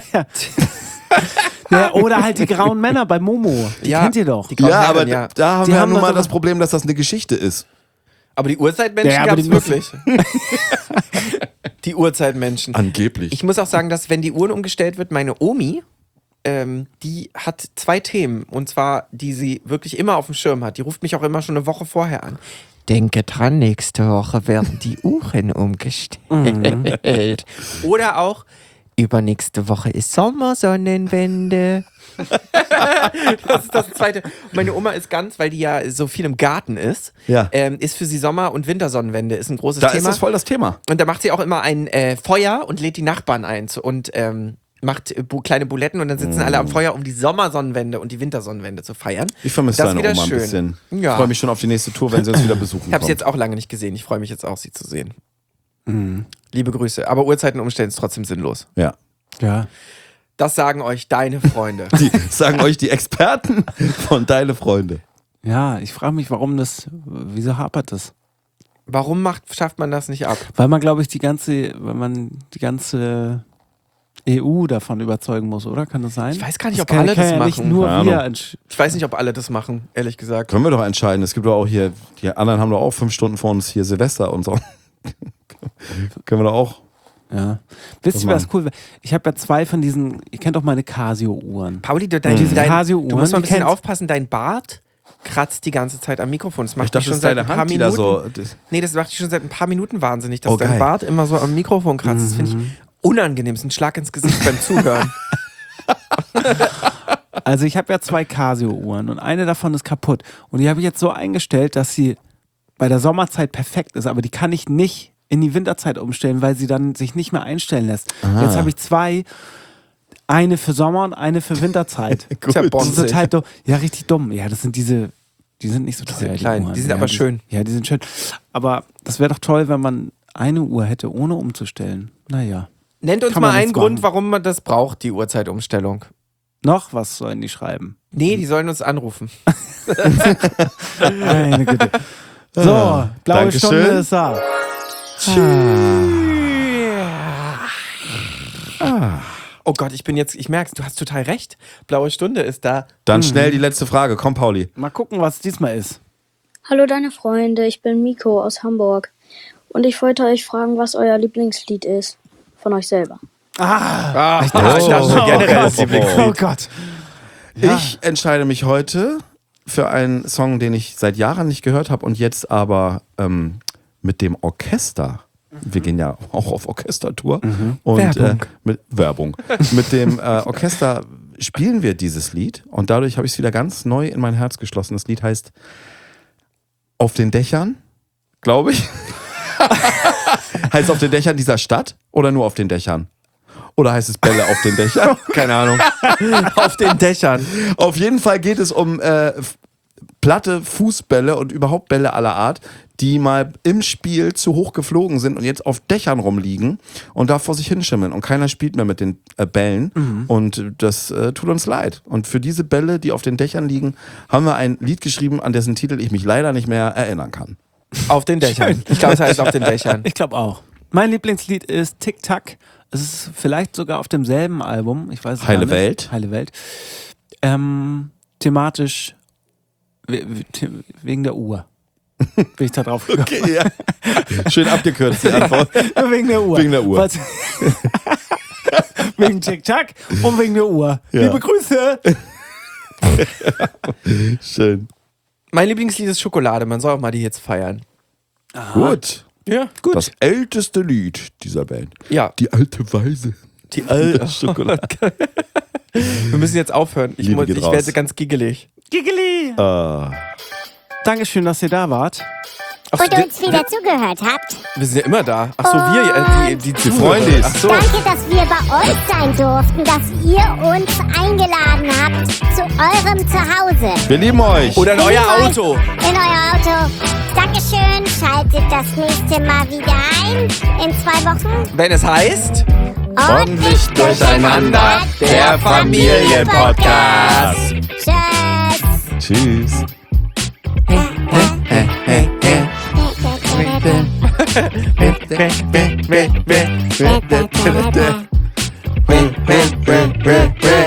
[SPEAKER 4] Ja, oder halt die grauen Männer bei Momo. Die
[SPEAKER 2] Ja,
[SPEAKER 4] kennt ihr doch.
[SPEAKER 2] die grauen
[SPEAKER 3] Ja,
[SPEAKER 2] Herren,
[SPEAKER 3] aber
[SPEAKER 2] ja.
[SPEAKER 3] da haben
[SPEAKER 4] Die
[SPEAKER 3] wir
[SPEAKER 4] haben
[SPEAKER 3] nun mal
[SPEAKER 4] doch-
[SPEAKER 3] das Problem, dass das eine Geschichte ist.
[SPEAKER 2] Aber die Urzeitmenschen
[SPEAKER 4] Ja, aber
[SPEAKER 2] gab es
[SPEAKER 4] die
[SPEAKER 2] wirklich. Die Urzeitmenschen.
[SPEAKER 3] Angeblich.
[SPEAKER 2] Ich muss auch sagen, dass wenn die Uhren umgestellt wird, meine Omi, die hat 2 Themen. Und zwar, die sie wirklich immer auf dem Schirm hat. Die ruft mich auch immer schon eine Woche vorher an. Denke dran, nächste Woche werden die Uhren umgestellt. Oder auch, übernächste Woche ist Sommersonnenwende. Das ist das Zweite. Meine Oma ist ganz, weil die ja so viel im Garten ist, ist für sie Sommer- und Wintersonnenwende, ist ein großes Thema.
[SPEAKER 3] Da ist das voll das Thema.
[SPEAKER 2] Und da macht sie auch immer ein Feuer und lädt die Nachbarn ein und macht kleine Buletten und dann sitzen alle am Feuer, um die Sommersonnenwende und die Wintersonnenwende zu feiern.
[SPEAKER 3] Ich vermisse
[SPEAKER 2] Das
[SPEAKER 3] deine
[SPEAKER 2] wieder
[SPEAKER 3] Oma ein
[SPEAKER 2] schön.
[SPEAKER 3] bisschen.
[SPEAKER 2] Ja.
[SPEAKER 3] Ich freue mich schon auf die nächste Tour, wenn sie uns wieder besuchen
[SPEAKER 2] Ich habe
[SPEAKER 3] kommt.
[SPEAKER 2] sie jetzt auch lange nicht gesehen. Ich freue mich jetzt auch, sie zu sehen. Liebe Grüße. Aber Uhrzeiten umstellen ist trotzdem sinnlos.
[SPEAKER 3] Ja.
[SPEAKER 2] Das sagen euch deine Freunde.
[SPEAKER 3] Die sagen euch die Experten von Deine Freunde.
[SPEAKER 4] Ja, ich frage mich, wieso hapert das?
[SPEAKER 2] Warum schafft man das nicht ab?
[SPEAKER 4] Weil man, glaube ich, die ganze EU davon überzeugen muss, oder? Kann das sein?
[SPEAKER 2] Ich weiß gar nicht,
[SPEAKER 4] Das
[SPEAKER 2] ob
[SPEAKER 4] kann-
[SPEAKER 2] alle
[SPEAKER 4] kann
[SPEAKER 2] das
[SPEAKER 4] ja
[SPEAKER 2] machen.
[SPEAKER 4] nicht nur
[SPEAKER 3] Keine
[SPEAKER 4] wir
[SPEAKER 3] Ahnung.
[SPEAKER 2] Ich weiß nicht, ob alle das machen, ehrlich gesagt.
[SPEAKER 3] Können wir doch entscheiden. Es gibt doch auch hier, die anderen haben doch auch 5 Stunden vor uns hier Silvester und so. Können wir doch auch.
[SPEAKER 4] Ja. Wisst ihr, was cool wäre? Ich habe ja 2 von diesen, ihr kennt doch meine Casio-Uhren.
[SPEAKER 2] Pauli, du
[SPEAKER 4] Casio-Uhren,
[SPEAKER 2] musst mal ein
[SPEAKER 4] die
[SPEAKER 2] bisschen
[SPEAKER 4] kennst-
[SPEAKER 2] aufpassen, dein Bart kratzt die ganze Zeit am Mikrofon. Das macht
[SPEAKER 3] Ich dachte,
[SPEAKER 2] mich schon
[SPEAKER 3] das ist
[SPEAKER 2] seit
[SPEAKER 3] deine
[SPEAKER 2] ein paar
[SPEAKER 3] Hand, die
[SPEAKER 2] Minuten.
[SPEAKER 3] da so.
[SPEAKER 2] Nee, das macht dich schon seit ein paar Minuten wahnsinnig, dass
[SPEAKER 3] Oh,
[SPEAKER 2] dein
[SPEAKER 3] geil.
[SPEAKER 2] Bart immer so am Mikrofon kratzt. Das finde ich unangenehm. Das ist ein Schlag ins Gesicht beim Zuhören.
[SPEAKER 4] Also ich habe ja 2 Casio-Uhren und eine davon ist kaputt. Und die habe ich jetzt so eingestellt, dass sie bei der Sommerzeit perfekt ist, aber die kann ich nicht in die Winterzeit umstellen, weil sie dann sich nicht mehr einstellen lässt. Jetzt habe ich 2, eine für Sommer und eine für Winterzeit.
[SPEAKER 2] Ist ja
[SPEAKER 4] Das ist
[SPEAKER 2] bonzig.
[SPEAKER 4] total dumm. Ja, richtig dumm. Ja, das sind die sind nicht so teuer.
[SPEAKER 2] sind klein,
[SPEAKER 4] Uhren.
[SPEAKER 2] die sind
[SPEAKER 4] ja,
[SPEAKER 2] aber schön.
[SPEAKER 4] Ja, die sind schön. Aber das wäre doch toll, wenn man eine Uhr hätte, ohne umzustellen. Naja.
[SPEAKER 2] Nennt uns
[SPEAKER 4] Kann
[SPEAKER 2] mal
[SPEAKER 4] man
[SPEAKER 2] einen
[SPEAKER 4] nichts
[SPEAKER 2] Grund,
[SPEAKER 4] machen.
[SPEAKER 2] warum man das braucht, die Uhrzeitumstellung.
[SPEAKER 4] Noch was sollen die schreiben?
[SPEAKER 2] Nee, die sollen uns anrufen.
[SPEAKER 4] Meine Güte. So, blaue
[SPEAKER 3] Dankeschön.
[SPEAKER 4] Stunde ist da.
[SPEAKER 2] Oh Gott, ich merk's, du hast total recht. Blaue Stunde ist da.
[SPEAKER 3] Dann schnell die letzte Frage. Komm, Pauli.
[SPEAKER 4] Mal gucken, was diesmal ist.
[SPEAKER 10] Hallo deine Freunde, ich bin Miko aus Hamburg und ich wollte euch fragen, was euer Lieblingslied ist von euch selber.
[SPEAKER 2] Ich dachte generell das Lieblingslied.
[SPEAKER 4] Oh Gott.
[SPEAKER 3] Ich entscheide mich heute für einen Song, den ich seit Jahren nicht gehört habe und jetzt aber mit dem Orchester. Wir gehen ja auch auf Orchestertour. Und,
[SPEAKER 2] Werbung.
[SPEAKER 3] Mit Werbung. Mit dem Orchester spielen wir dieses Lied und dadurch habe ich es wieder ganz neu in mein Herz geschlossen. Das Lied heißt Auf den Dächern, glaube ich. Heißt auf den Dächern dieser Stadt oder nur auf den Dächern? Oder heißt es Bälle auf den Dächern? Keine Ahnung.
[SPEAKER 2] Auf den Dächern.
[SPEAKER 3] Auf jeden Fall geht es um platte Fußbälle und überhaupt Bälle aller Art, die mal im Spiel zu hoch geflogen sind und jetzt auf Dächern rumliegen und da vor sich hinschimmeln. Und keiner spielt mehr mit den Bällen. Und das tut uns leid. Und für diese Bälle, die auf den Dächern liegen, haben wir ein Lied geschrieben, an dessen Titel ich mich leider nicht mehr erinnern kann.
[SPEAKER 2] Auf den Dächern. Ich glaube, es heißt auf den Dächern.
[SPEAKER 4] Ich glaube auch. Mein Lieblingslied ist Tic Tac. Es ist vielleicht sogar auf demselben Album. Ich weiß es
[SPEAKER 3] Heile
[SPEAKER 4] gar nicht.
[SPEAKER 3] Welt.
[SPEAKER 4] Heile Welt. Thematisch wegen der Uhr. Bin ich da drauf gekommen.
[SPEAKER 3] Okay, ja. Schön abgekürzt, die Antwort.
[SPEAKER 4] Wegen der Uhr.
[SPEAKER 3] Wegen der Uhr.
[SPEAKER 4] Falls- wegen Tic Tac und wegen der Uhr.
[SPEAKER 3] Ja.
[SPEAKER 4] Liebe Grüße.
[SPEAKER 3] Schön.
[SPEAKER 2] Mein Lieblingslied ist Schokolade. Man soll auch mal die jetzt feiern.
[SPEAKER 3] Gut.
[SPEAKER 2] Ja,
[SPEAKER 3] Das älteste Lied dieser Band.
[SPEAKER 2] Ja.
[SPEAKER 3] Die alte Weise.
[SPEAKER 2] Die alte
[SPEAKER 3] Schokolade.
[SPEAKER 2] Wir müssen jetzt aufhören. Ich
[SPEAKER 3] Liebe geht raus.
[SPEAKER 2] werde ganz giggelig.
[SPEAKER 4] Giggeli. Dankeschön, dass ihr da wart.
[SPEAKER 5] Und uns wieder zugehört habt.
[SPEAKER 2] Wir sind ja immer da. Ach so, wir, die
[SPEAKER 3] Freundis.
[SPEAKER 2] Ach so.
[SPEAKER 5] Danke, dass wir bei euch sein durften, dass ihr uns eingeladen habt zu eurem Zuhause.
[SPEAKER 3] Wir lieben euch.
[SPEAKER 2] Oder in
[SPEAKER 5] Wir
[SPEAKER 2] euer
[SPEAKER 5] lieben
[SPEAKER 2] Auto.
[SPEAKER 5] euch in euer Auto. Dankeschön. Schaltet das nächste Mal wieder ein. In 2 Wochen.
[SPEAKER 2] Wenn es heißt...
[SPEAKER 5] Ordentlich
[SPEAKER 2] durcheinander, der Familienpodcast.
[SPEAKER 5] Tschüss.
[SPEAKER 3] Tschüss.
[SPEAKER 5] Tschüss.